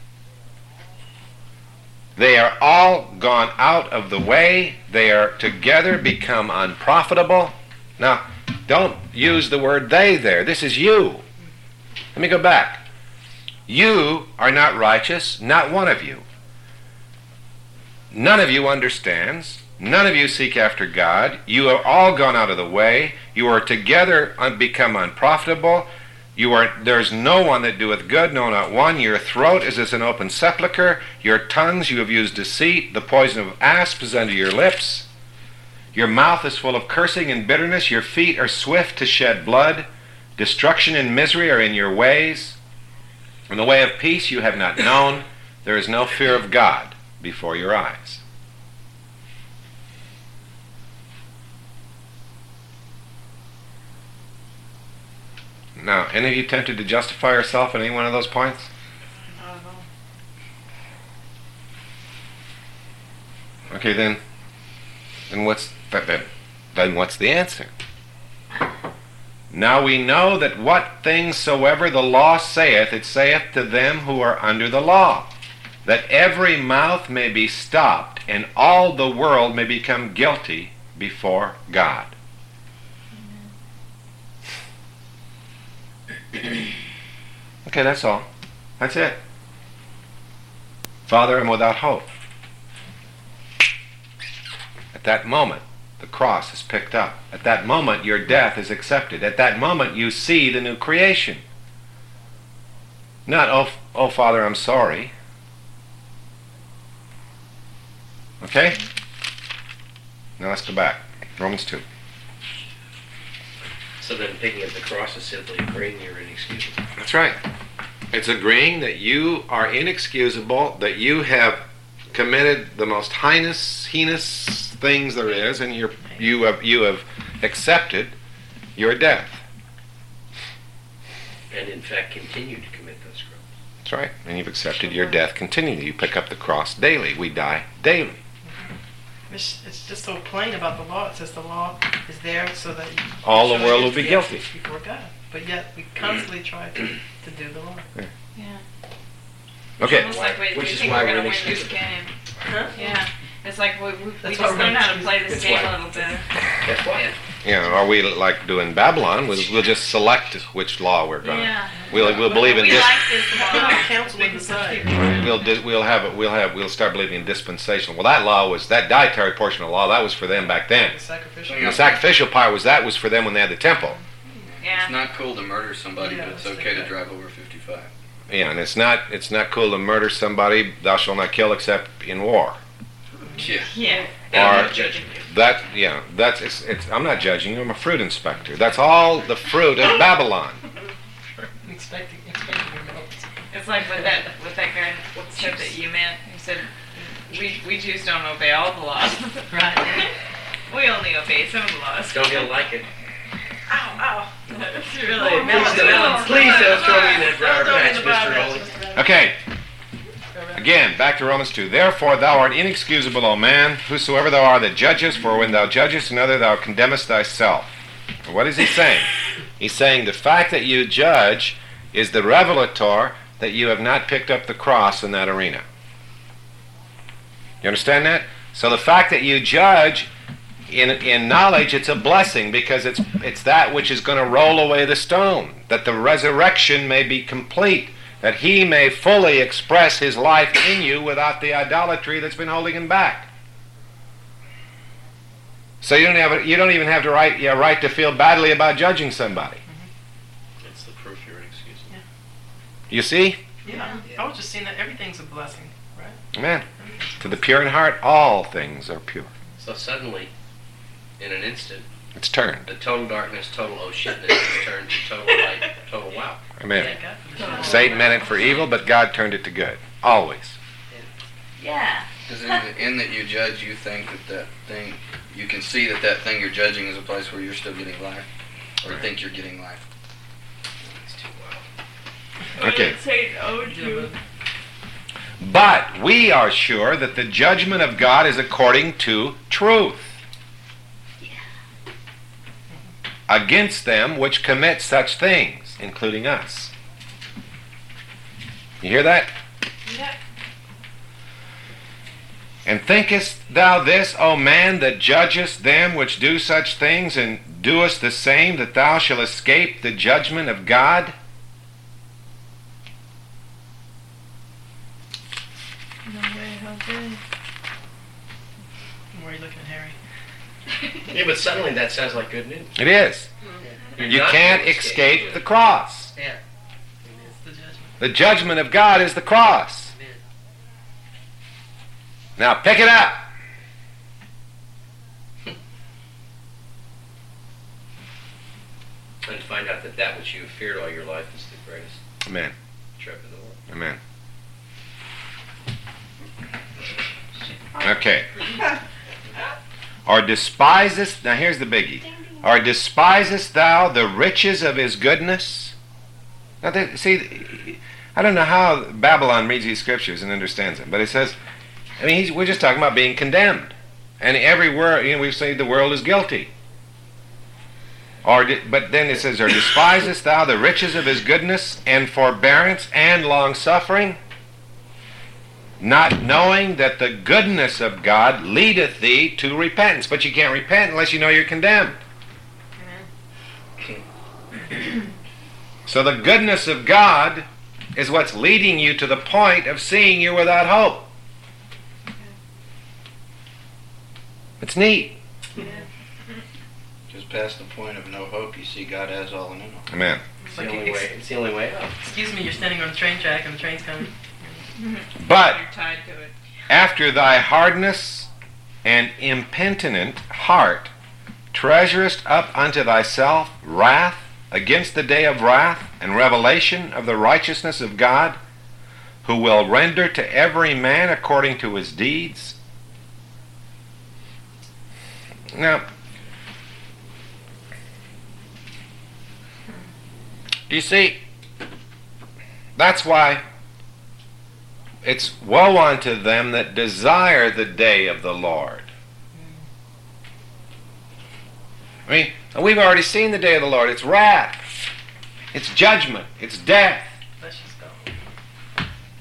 They are all gone out of the way. They are together become unprofitable. Now, don't use the word they there. This is you. Let me go back. You are not righteous, not one of you. None of you understands. None of you seek after God. You are all gone out of the way. You are together un- become unprofitable. You are, there's no one that doeth good, no, not one. Your throat is as an open sepulchre. Your tongues you have used deceit. The poison of asp is under your lips. Your mouth is full of cursing and bitterness. Your feet are swift to shed blood. Destruction and misery are in your ways. In the way of peace you have not known. There is no fear of God before your eyes. Now, any of you tempted to justify yourself in any one of those points? Not at all. Okay, then, then what's then, then what's the answer? Now we know that what things soever the law saith, it saith to them who are under the law, that every mouth may be stopped, and all the world may become guilty before God. Okay, that's all. That's it. Father, I'm without hope. At that moment, the cross is picked up. At that moment, your death is accepted. At that moment, you see the new creation. Not, oh, oh Father, I'm sorry. Okay? Now let's go back. Romans two. So then picking up the cross is simply agreeing you're inexcusable. That's right. It's agreeing that you are inexcusable, that you have committed the most heinous, heinous things there is, and you're, you have you have accepted your death. And in fact continue to commit those crimes. That's right. And you've accepted your death continually. You pick up the cross daily. We die daily. It's, it's just so plain about the law. It says the law is there so that you All the show world you will be the guilty. excuse before God. But yet we constantly try to, to do the law. Yeah. Okay. Almost like we, we Which is think why we're we're going to win this inexcusable. game. Huh? Yeah. It's like we, we, we That's just why we're learn how to play this That's game why. a little better. That's why. You know, are we like doing Babylon? We'll, we'll just select which law we're going. Yeah. We'll we'll believe in we this. like this Let law. the council decide. We'll di- we'll have it. We'll have we'll start believing in dispensation. Well, that law was that dietary portion of law. That was for them back then. The sacrificial. And the sacrificial part was that was for them when they had the temple. It's Yeah. not cool to murder somebody, Yeah, but it's let's okay take to that. drive over fifty-five. Yeah, and it's not it's not cool to murder somebody. Thou shalt not kill except in war. Yeah. Yeah. And I'm Or- not judging you. That yeah, that's it's, it's. I'm not judging you. I'm a fruit inspector. That's all the fruit of Babylon. Expecting, expecting your milk. It's like what that what that guy said that you meant. He said, "We we Jews don't obey all the laws. Right. We only obey some of the laws." Don't get like it. Ow, ow. It's really Oh, melons, please don't- melons. please don't throw me in that briar Don't patch, in the briar Mister patch, Rowley. Mister Rowley. Okay. Again, back to Romans two. Therefore thou art inexcusable, O man, whosoever thou art that judgest, for when thou judgest another, thou condemnest thyself. And what is he saying? He's saying the fact that you judge is the revelator that you have not picked up the cross in that arena. You understand that? So the fact that you judge in in knowledge, it's a blessing, because it's it's that which is going to roll away the stone, that the resurrection may be complete, that he may fully express his life in you without the idolatry that's been holding him back. So you don't have you don't even have to right yeah, right to feel badly about judging somebody. It's the proof you're inexcusable. You see? Yeah. I was just seeing that everything's a blessing, right? Amen. To the pure in heart, all things are pure. So suddenly, in an instant, It's turned. the total darkness, total oh shitness is turned to total light, total wow. Amen. Yeah, God for the show. Satan meant it for evil, but God turned it to good. Always. Yeah. Because in, the- in that you judge, you think that that thing, you can see that that thing you're judging is a place where you're still getting life, or Right. think you're getting life. It's too wild. What Okay. did Satan owed you? But we are sure that the judgment of God is according to truth against them which commit such things, including us. You hear that? Yeah. And thinkest thou this, O man, that judgest them which do such things, and doest the same, that thou shalt escape the judgment of God? No way, Jose. Where are you looking at, Harry? Yeah, but suddenly that sounds like good news. It is. You're You not can't gonna escape the cross. Yeah. It's the judgment. The judgment of God is the cross. Amen. Now pick it up. And find out that that which you have feared all your life is the greatest Amen. trip in the world. Amen. Okay. Or despisest, now here's the biggie. Or despisest thou the riches of his goodness? Now, they, see, I don't know how Babylon reads these scriptures and understands them, but it says, I mean, he's, we're just talking about being condemned. And every word, you know, we say the world is guilty. Or, di- but then it says, or despisest thou the riches of his goodness and forbearance and long-suffering, not knowing that the goodness of God leadeth thee to repentance. But you can't repent unless you know you're condemned. So the goodness of God is what's leading you to the point of seeing you without hope. It's neat. Just past the point of no hope, you see God has all in all. Amen. It's the Like, only ex- way. It's the only way out. Excuse me, you're standing on the train track and the train's coming. But You're tied to it. after thy hardness and impenitent heart treasurest up unto thyself wrath against the day of wrath and revelation of the righteousness of God, who will render to every man according to his deeds. Now, you see, that's why it's woe unto them that desire the day of the Lord. I mean, we've already seen the day of the Lord. It's wrath. It's judgment. It's death. Let's just go.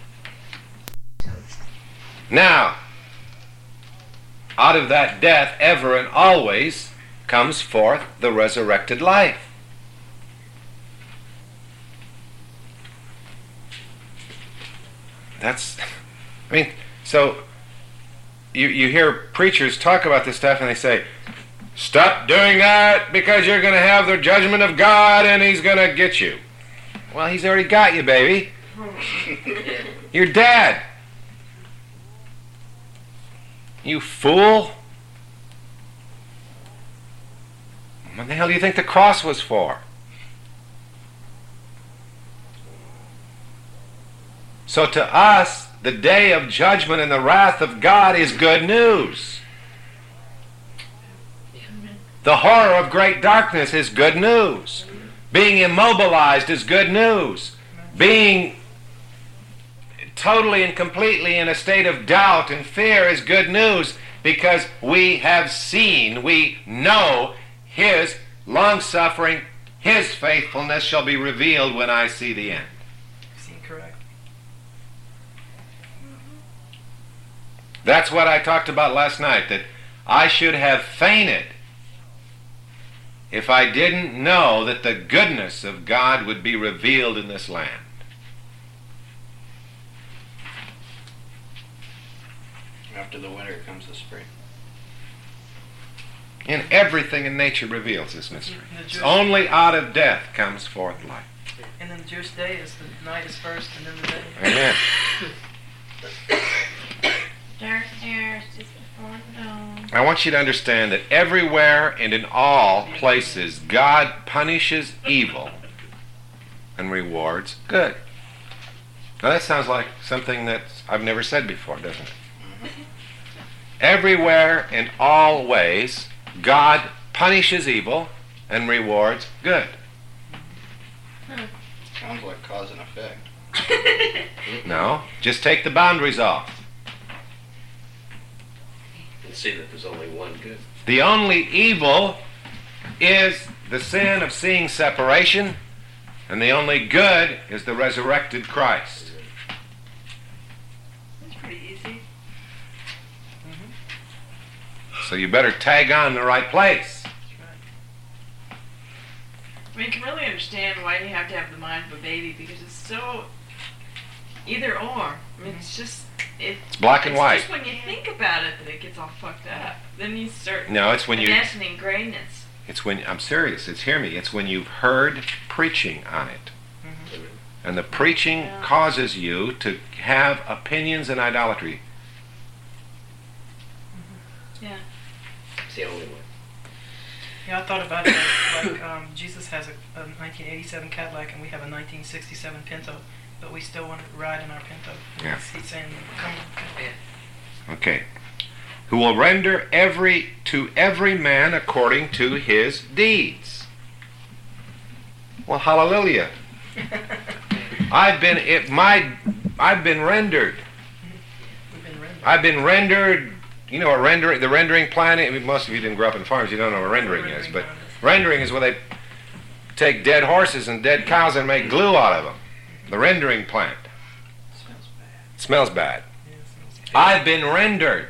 Now, out of that death, ever and always, comes forth the resurrected life. That's, I mean, so you, you hear preachers talk about this stuff and they say, stop doing that because you're going to have the judgment of God and he's going to get you. Well, he's already got you, baby. You're dead. You fool. What the hell do you think the cross was for? So to us, the day of judgment and the wrath of God is good news. The horror of great darkness is good news. Being immobilized is good news. Being totally and completely in a state of doubt and fear is good news, because we have seen, we know His long-suffering, His faithfulness shall be revealed when I see the end. Seem correct. That's what I talked about last night, that I should have fainted if I didn't know that the goodness of God would be revealed in this land. After the winter comes the spring. And everything in nature reveals this mystery. The It's Jewish- only out of death comes forth life. And then the Jewish day is the night is first, and then the day. Amen. Darkness is before dawn. I want you to understand that everywhere and in all places, God punishes evil and rewards good. Now that sounds like something that I've never said before, doesn't it? Everywhere and all ways, God punishes evil and rewards good. Sounds like cause and effect. No, just take the boundaries off. And see that there's only one good. The only evil is the sin of seeing separation, and the only good is the resurrected Christ. That's pretty easy. So you better tag on the right place. I mean, you can really understand why you have to have the mind of a baby, because it's so either or. I mean, it's just it, It's black and it's white. just when you think about it that it gets all fucked up. Then you start No, it's when you. imagining grayness. It's when I'm serious. It's hear me. It's when you've heard preaching on it, and the preaching Yeah. causes you to have opinions and idolatry. Yeah. It's the only one. Yeah, I thought about it like, like um, Jesus has a, a nineteen eighty-seven Cadillac and we have a nineteen sixty-seven Pinto, but we still want to ride in our Pinto. Yeah. He's saying, come on. Okay. Who will render every to every man according to his deeds. Well, hallelujah. I've been it my I've been rendered. We've been rendered. I've been rendered. You know, a rendering, the rendering plan. I mean, most of you didn't grow up in farms. You don't know what rendering is, but rendering is where they take dead horses and dead cows and make glue out of them. The rendering plant. Smells bad. Smells bad. Yeah, it smells I've been rendered.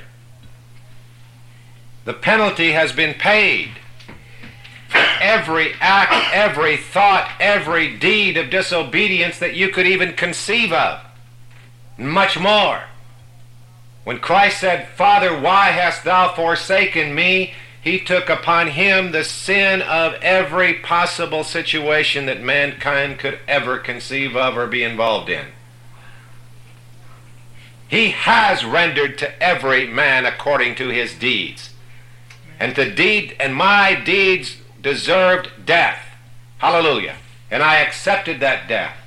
The penalty has been paid for every act, every thought, every deed of disobedience that you could even conceive of. Much more. When Christ said, Father, why hast thou forsaken me? He took upon him the sin of every possible situation that mankind could ever conceive of or be involved in. He has rendered to every man according to his deeds. And the deed and my deeds deserved death. Hallelujah. And I accepted that death.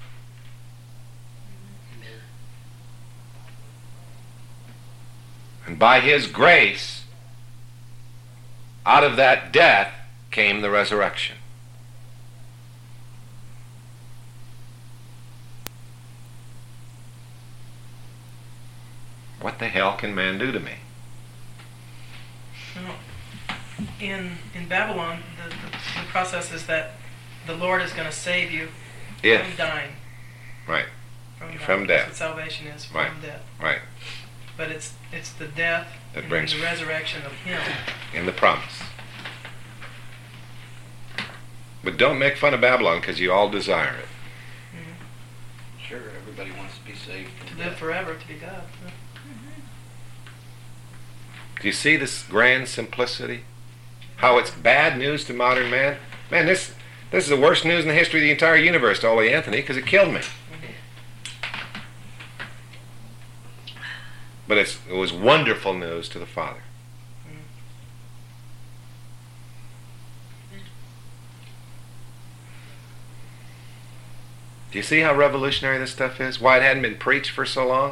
And by his grace, out of that death came the resurrection. What the hell can man do to me? No. In in Babylon, the, the, the process is that the Lord is going to save you from If, dying. right, From, dying. From That's death. what salvation is, from Right. death. right, But it's it's the death That and brings- the resurrection of Him. in the promise. But don't make fun of Babylon because you all desire it. Sure, everybody wants to be saved To from live death. forever, to be God. Do you see this grand simplicity? How it's bad news to modern man? Man, this this is the worst news in the history of the entire universe to Ole Anthony because it killed me. But it's, it was wonderful news to the Father. Do you see how revolutionary this stuff is? Why it hadn't been preached for so long?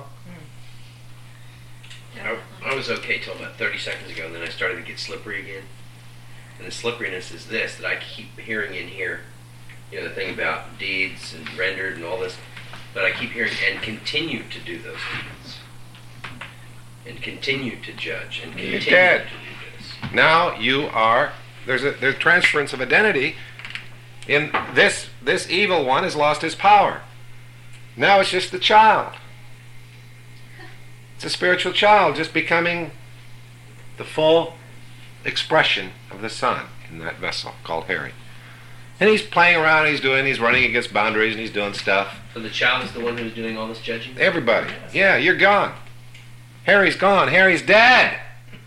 I, I was okay till about thirty seconds ago, and then I started to get slippery again. And the slipperiness is this, that I keep hearing in here, you know, the thing about deeds and rendered and all this, but I keep hearing, and continue to do those deeds. And continue to judge, and You're continue dead. to do this. Now you are, there's a there's transference of identity. In this, this evil one has lost his power. Now it's just the child. It's a spiritual child just becoming the full expression of the Son in that vessel called Harry. And he's playing around, he's doing, he's running against boundaries, and he's doing stuff. So the child is the one who's doing all this judging? Everybody. Yeah, you're gone. Harry's gone. Harry's dead.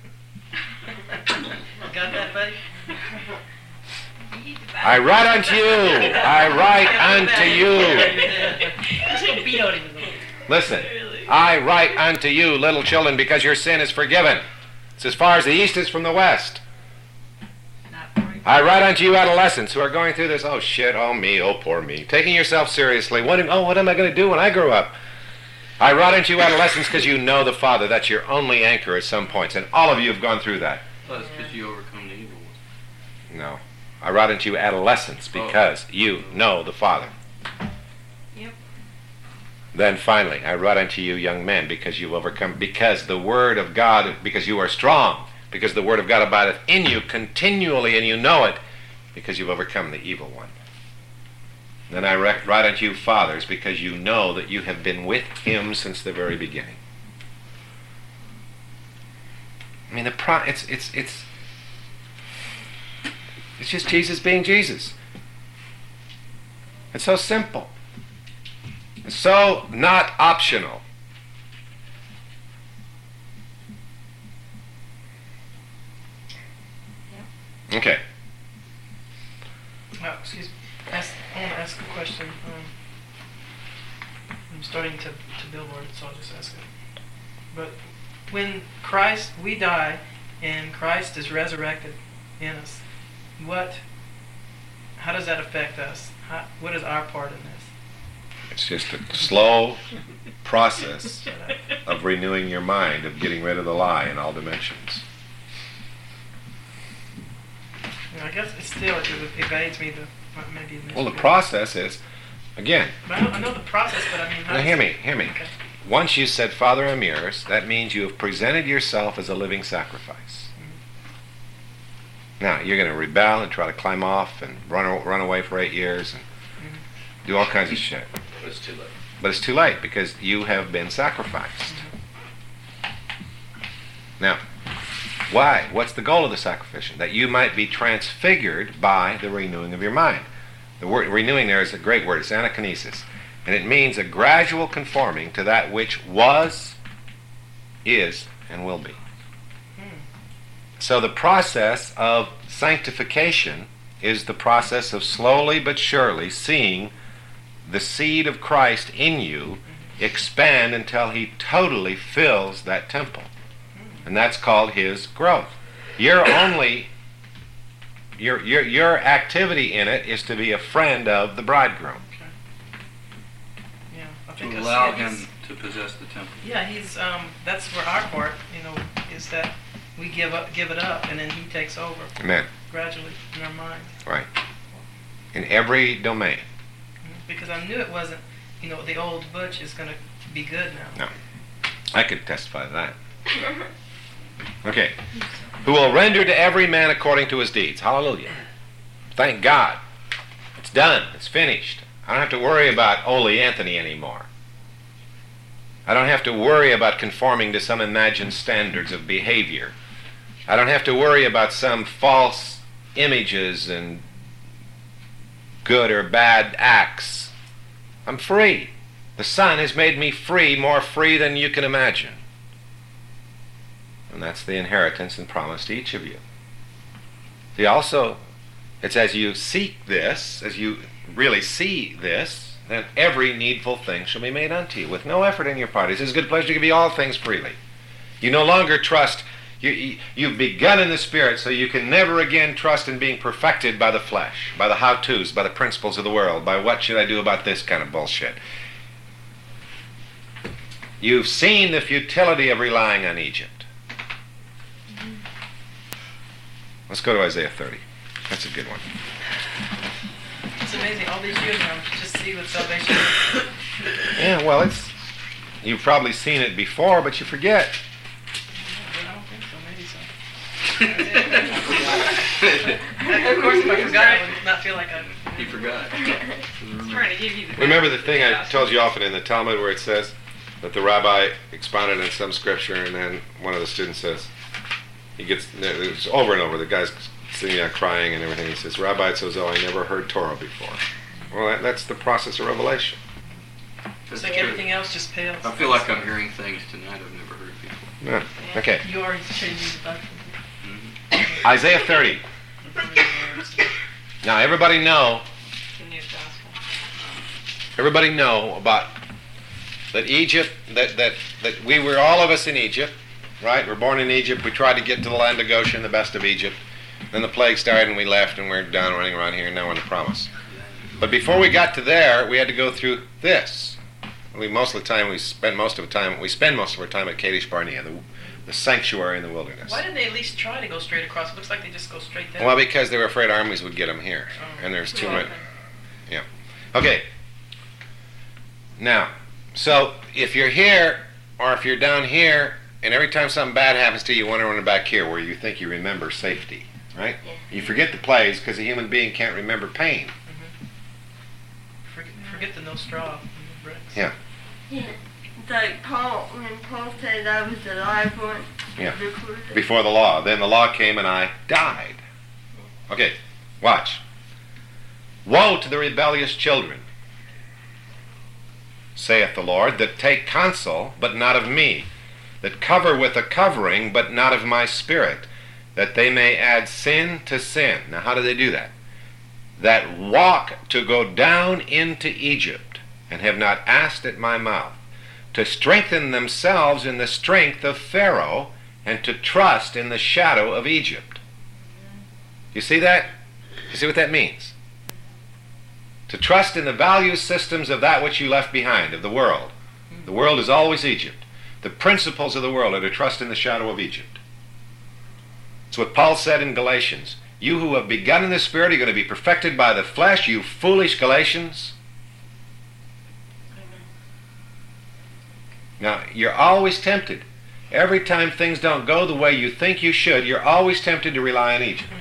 Got that, buddy? I write unto you. I write unto you. Just gonna beat on him. Listen. I write unto you, little children, because your sin is forgiven. It's as far as the east is from the west. I write unto you, adolescents, who are going through this, oh shit, oh me, oh poor me, taking yourself seriously, wondering, oh, what am I going to do when I grow up? I write unto you, adolescents, because you know the Father. That's your only anchor at some points, and all of you have gone through that. Well, that's because you overcome the evil one. No. I write unto you, adolescents, because oh. you know the Father. Yep. Then finally, I write unto you, young men, because you overcome, because the Word of God, because you are strong, because the Word of God abideth in you continually, and you know it, because you've overcome the evil one. Then I write unto you, fathers, because you know that you have been with him since the very beginning. I mean, the pro- it's it's it's it's just Jesus being Jesus. It's so simple. It's so not optional. Okay. Oh, excuse me. Ask, I want to ask a question. Um, I'm starting to, to billboard it, so I'll just ask it. But when Christ, we die, and Christ is resurrected in us, what, how does that affect us? How, what is our part in this? It's just a slow process of renewing your mind, of getting rid of the lie in all dimensions. You know, I guess it still it evades me the maybe. It Well, the process is, again. But I, know, I know the process, but I mean. How Now, hear it, me, hear me. Okay. Once you said, Father, I'm yours, that means you have presented yourself as a living sacrifice. Mm-hmm. Now, you're going to rebel and try to climb off and run run away for eight years and mm-hmm. do all kinds of shit. But it's too late. But it's too late because you have been sacrificed. Mm-hmm. Now, why? What's the goal of the sacrificial? That you might be transfigured by the renewing of your mind. The word renewing there is a great word. It's anakinesis. And it means a gradual conforming to that which was, is, and will be. Hmm. So the process of sanctification is the process of slowly but surely seeing the seed of Christ in you expand until he totally fills that temple. And that's called his growth. Your only, your, your, your activity in it is to be a friend of the bridegroom. Yeah, I think To I allow see it. him He's- to possess the temple. Yeah, he's um. That's where our part, you know, is that we give up, give it up, and then he takes over Amen. gradually in our mind. Right. In every domain. Because I knew it wasn't, you know, the old Butch is going to be good now. No. I could testify to that. Okay. Who will render to every man according to his deeds. Hallelujah. Thank God. It's done. It's finished. I don't have to worry about Ole Anthony anymore. I don't have to worry about conforming to some imagined standards of behavior. I don't have to worry about some false images and good or bad acts. I'm free. The Son has made me free, more free than you can imagine. And that's the inheritance and promise to each of you. See, also, it's as you seek this, as you really see this, then every needful thing shall be made unto you, with no effort in your part. It's his good pleasure to give you all things freely. You no longer trust, you, you, you've begun in the Spirit, so you can never again trust in being perfected by the flesh, by the how-tos, by the principles of the world, by what should I do about this kind of bullshit. You've seen the futility of relying on Egypt. Let's go to Isaiah thirty. That's a good one. It's amazing. All these years now, just see what salvation is. Yeah, well, it's you've probably seen it before, but you forget. I don't think so. Maybe so. Of course, if I forgot, I would not feel like I... He forgot. He's trying to give you the Remember the thing I told you often in the Talmud where it says, that the rabbi expounded in some scripture, and then one of the students says, he gets, it's over and over, the guy's sitting there crying and everything, he says, Rabbi, it's as though I never heard Torah before. Well, that, that's the process of revelation. It's like everything else just pales. I feel like I'm hearing things tonight I've never heard before. Yeah. Okay. You already changed the doctrine. Mm-hmm. Isaiah thirty. Now, everybody know, The new gospel. everybody know about that Egypt, that, that, that we were all of us in Egypt, right? We're born in Egypt. We tried to get to the land of Goshen, the best of Egypt. Then the plague started and we left and we're down running around here and now we're in the promise. But before we got to there, we had to go through this. We most of the time we spend most of the time we spend most of our time at Kadesh Barnea, the, the sanctuary in the wilderness. Why didn't they at least try to go straight across? It looks like they just go straight down. Well, because they were afraid armies would get them here, Oh. and there's too Yeah. much. Yeah. Okay. Now, so if you're here or if you're down here, and every time something bad happens to you, you want to run back here where you think you remember safety, right? Yeah. You forget the plagues because a human being can't remember pain. Forget, forget the no straw and the bricks. Yeah. Yeah, like Paul, when Paul said I was alive once. Yeah. before the- Before the law. Then the law came and I died. Okay, watch. Woe to the rebellious children, saith the Lord, that take counsel, but not of me, that cover with a covering, but not of my spirit, that they may add sin to sin. Now, how do they do that? That walk to go down into Egypt, and have not asked at my mouth, to strengthen themselves in the strength of Pharaoh, and to trust in the shadow of Egypt. You see that? You see what that means? To trust in the value systems of that which you left behind, of the world. The world is always Egypt. The principles of the world are to trust in the shadow of Egypt. It's what Paul said in Galatians. You who have begun in the Spirit are going to be perfected by the flesh, you foolish Galatians. Now, you're always tempted. Every time things don't go the way you think you should, you're always tempted to rely on Egypt.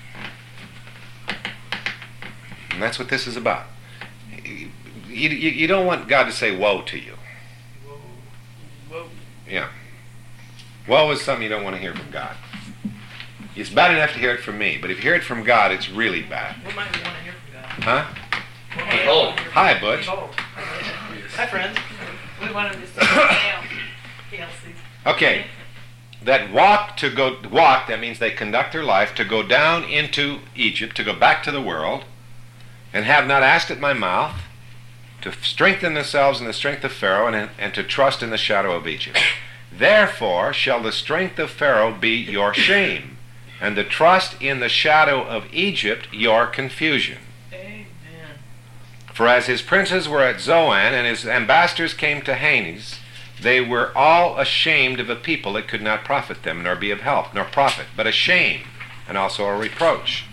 And that's what this is about. You, you, you don't want God to say woe to you. Whoa. Whoa. Yeah. Woe is something you don't want to hear from God. It's bad enough to hear it from me, but if you hear it from God, it's really bad. What might we want to hear from God? Huh? What might we Behold. want to hear from Hi, God? Butch. Behold. Hi, friends. We want him to say hail. P L C. Okay. That walk to go walk, that means they conduct their life to go down into Egypt, to go back to the world, and have not asked at my mouth, to strengthen themselves in the strength of Pharaoh, and, and to trust in the shadow of Egypt. Therefore shall the strength of Pharaoh be your shame, and the trust in the shadow of Egypt your confusion. Amen. For as his princes were at Zoan, and his ambassadors came to Hanes, they were all ashamed of a people that could not profit them, nor be of help, nor profit, but a shame, and also a reproach.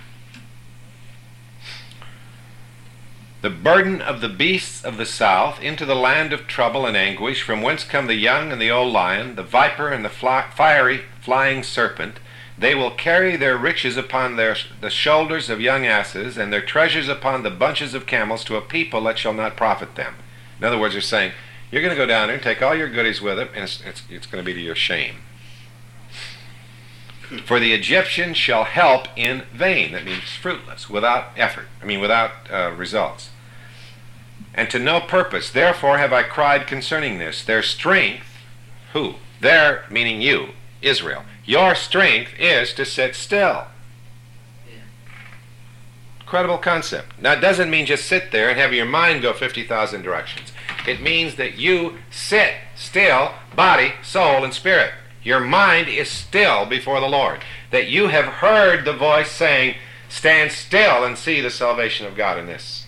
The burden of the beasts of the south into the land of trouble and anguish, from whence come the young and the old lion, the viper and the fly, fiery flying serpent. They will carry their riches upon their, the shoulders of young asses, and their treasures upon the bunches of camels, to a people that shall not profit them. In other words, they're saying, you're going to go down there and take all your goodies with it, and it's, it's, it's going to be to your shame. For the Egyptians shall help in vain. That means fruitless, without effort. I mean, without uh, results. And to no purpose. Therefore have I cried concerning this. Their strength, who? Their, meaning you, Israel. Your strength is to sit still. Incredible concept. Now, it doesn't mean just sit there and have your mind go fifty thousand directions. It means that you sit still, body, soul, and spirit. Your mind is still before the Lord. That you have heard the voice saying, stand still and see the salvation of God in this.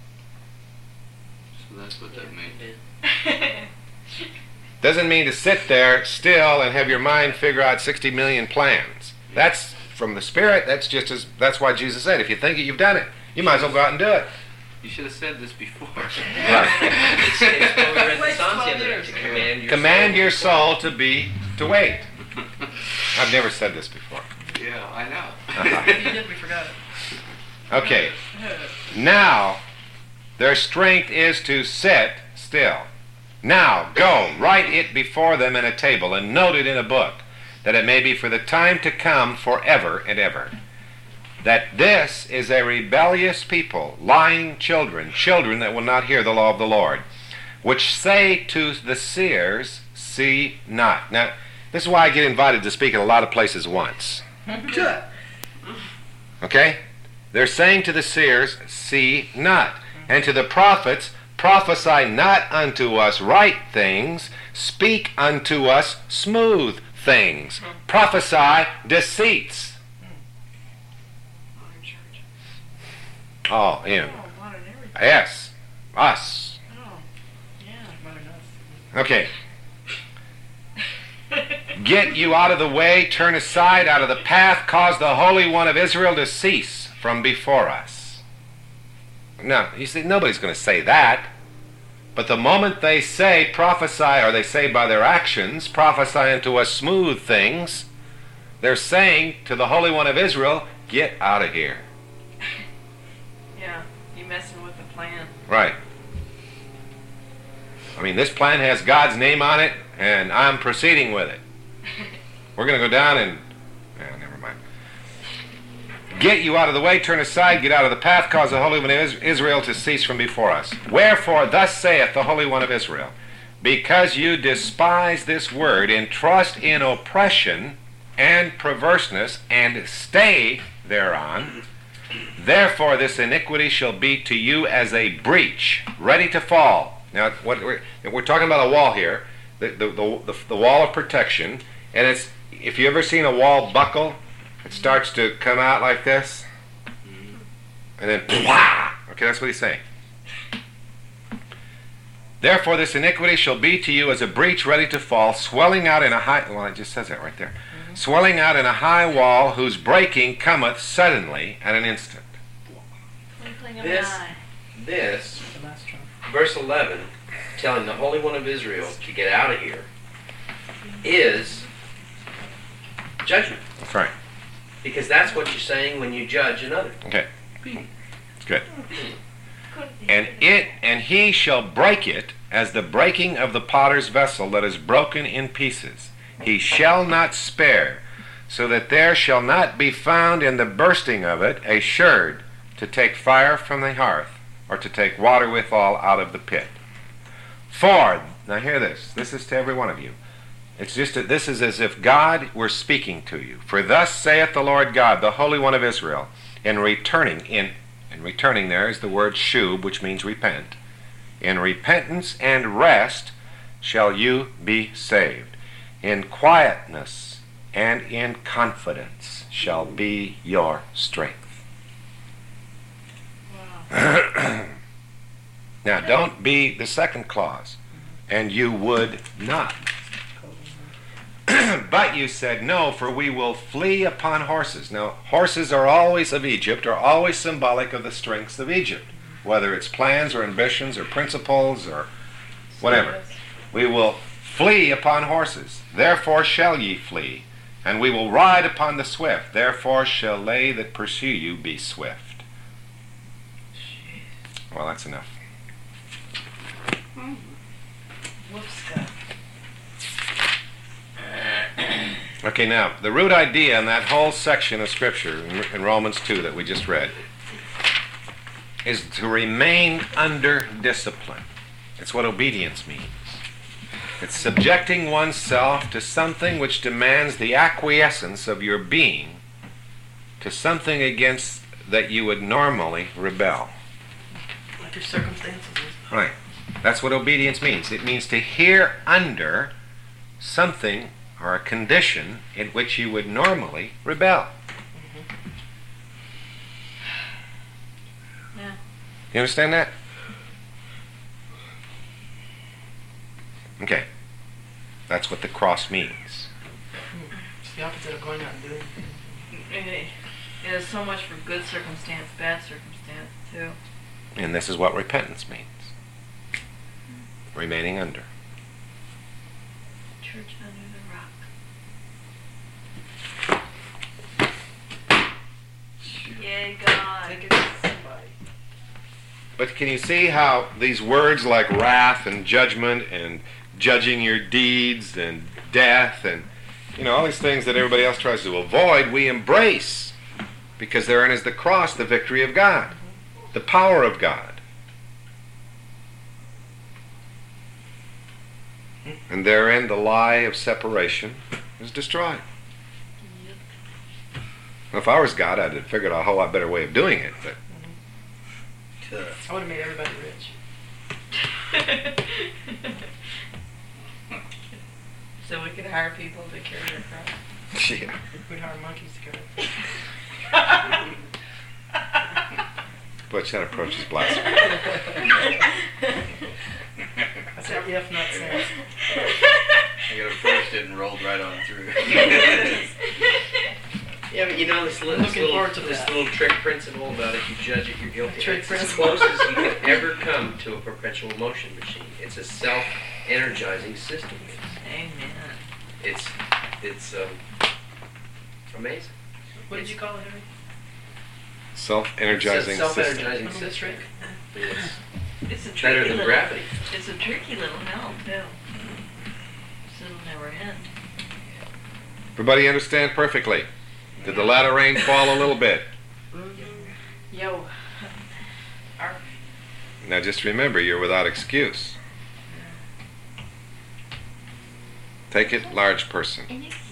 So that's what that means. Doesn't mean to sit there still and have your mind figure out sixty million plans. That's from the Spirit. That's just as, that's why Jesus said, if you think it, you've done it. You might as well go out and do it. You should have said this before. Right. It's, it's what we read the Psalms the other day, to command your Command soul. your soul to be, to wait. I've never said this before. Yeah, I know. Uh-huh. If you did, we forgot it. Okay. Now, their strength is to sit still. Now go, write it before them in a table, and note it in a book, that it may be for the time to come forever and ever. That this is a rebellious people, lying children, children that will not hear the law of the Lord, which say to the seers, see not. Now, this is why I get invited to speak in a lot of places once. Okay? They're saying to the seers, see not. And to the prophets, prophesy not unto us right things, speak unto us smooth things. Prophesy deceits. Oh, him. Oh, modern everything. Yes. Us. Oh, yeah. Okay. Get you out of the way, turn aside out of the path, cause the Holy One of Israel to cease from before us. Now, you see, nobody's going to say that. But the moment they say prophesy, or they say by their actions, prophesy unto us smooth things, they're saying to the Holy One of Israel, get out of here. Yeah, you messing with the plan. Right. I mean, this plan has God's name on it, and I'm proceeding with it. We're going to go down and... Yeah, never mind. Get you out of the way, turn aside, get out of the path, cause the Holy One of Israel to cease from before us. Wherefore, thus saith the Holy One of Israel, because you despise this word, and trust in oppression and perverseness, and stay thereon, therefore this iniquity shall be to you as a breach, ready to fall. Now, what we're, we're talking about a wall here, the, the, the, the, the wall of protection, and it's, if you ever seen a wall buckle, it starts to come out like this, and then, okay, that's what he's saying. Therefore this iniquity shall be to you as a breach ready to fall, swelling out in a high, well, it just says that right there, mm-hmm. swelling out in a high wall, whose breaking cometh suddenly at an instant. This, this, verse eleven, telling the Holy One of Israel to get out of here, is judgment. That's right. Because that's what you're saying when you judge another. Okay. It's good. And it and he shall break it as the breaking of the potter's vessel that is broken in pieces. He shall not spare, so that there shall not be found in the bursting of it a sherd to take fire from the hearth, or to take water withal out of the pit. For, now hear this, this is to every one of you. It's just that this is as if God were speaking to you. For thus saith the Lord God, the Holy One of Israel, in returning, in, in returning there is the word shub, which means repent. In repentance and rest shall you be saved. In quietness and in confidence shall be your strength. Wow. Now, don't be the second clause, and you would not. But you said, no, for we will flee upon horses. Now, horses are always of Egypt, are always symbolic of the strengths of Egypt, whether it's plans or ambitions or principles or whatever. We will flee upon horses. Therefore shall ye flee, and we will ride upon the swift. Therefore shall they that pursue you be swift. Well, that's enough. Okay, now, the root idea in that whole section of Scripture, in Romans two that we just read, is to remain under discipline. It's what obedience means. It's subjecting oneself to something which demands the acquiescence of your being to something against that you would normally rebel. Like your circumstances. Right. That's what obedience means. It means to hear under something or a condition in which you would normally rebel. Mm-hmm. Yeah. You understand that? Okay. That's what the cross means. It's the opposite of going out and doing things. It is so much for good circumstance, bad circumstance, too. And this is what repentance means. Remaining under. Church under the rock. Yay, God. Take it to somebody. But can you see how these words like wrath and judgment and judging your deeds and death and, you know, all these things that everybody else tries to avoid, we embrace, because therein is the cross, the victory of God, the power of God. And therein the lie of separation is destroyed. Well, if I was God, I'd have figured out a whole lot better way of doing it. But I would have made everybody rich. So we could hire people to carry your cross. yeah. We'd hire monkeys to carry it. But that approach is blasphemy. That's how if not sense. I got approached it and rolled right on through. Yeah, but you know this, li- I'm this looking little forward to this that. little trick principle about if you judge it, you're guilty. Trick it's as principle. close as you can ever come to a perpetual motion machine. It's a self-energizing system. Amen. It's it's um, amazing. What did you call it, Henry? Self-energizing It's a system. self-energizing Remember this system. trick? It's It's a tricky better than little, gravity. It's a tricky little hell too. So it'll never end. Everybody understand perfectly? Did the latter rain fall a little bit? Yo. Our, Now just remember, you're without excuse. Take it large person. and you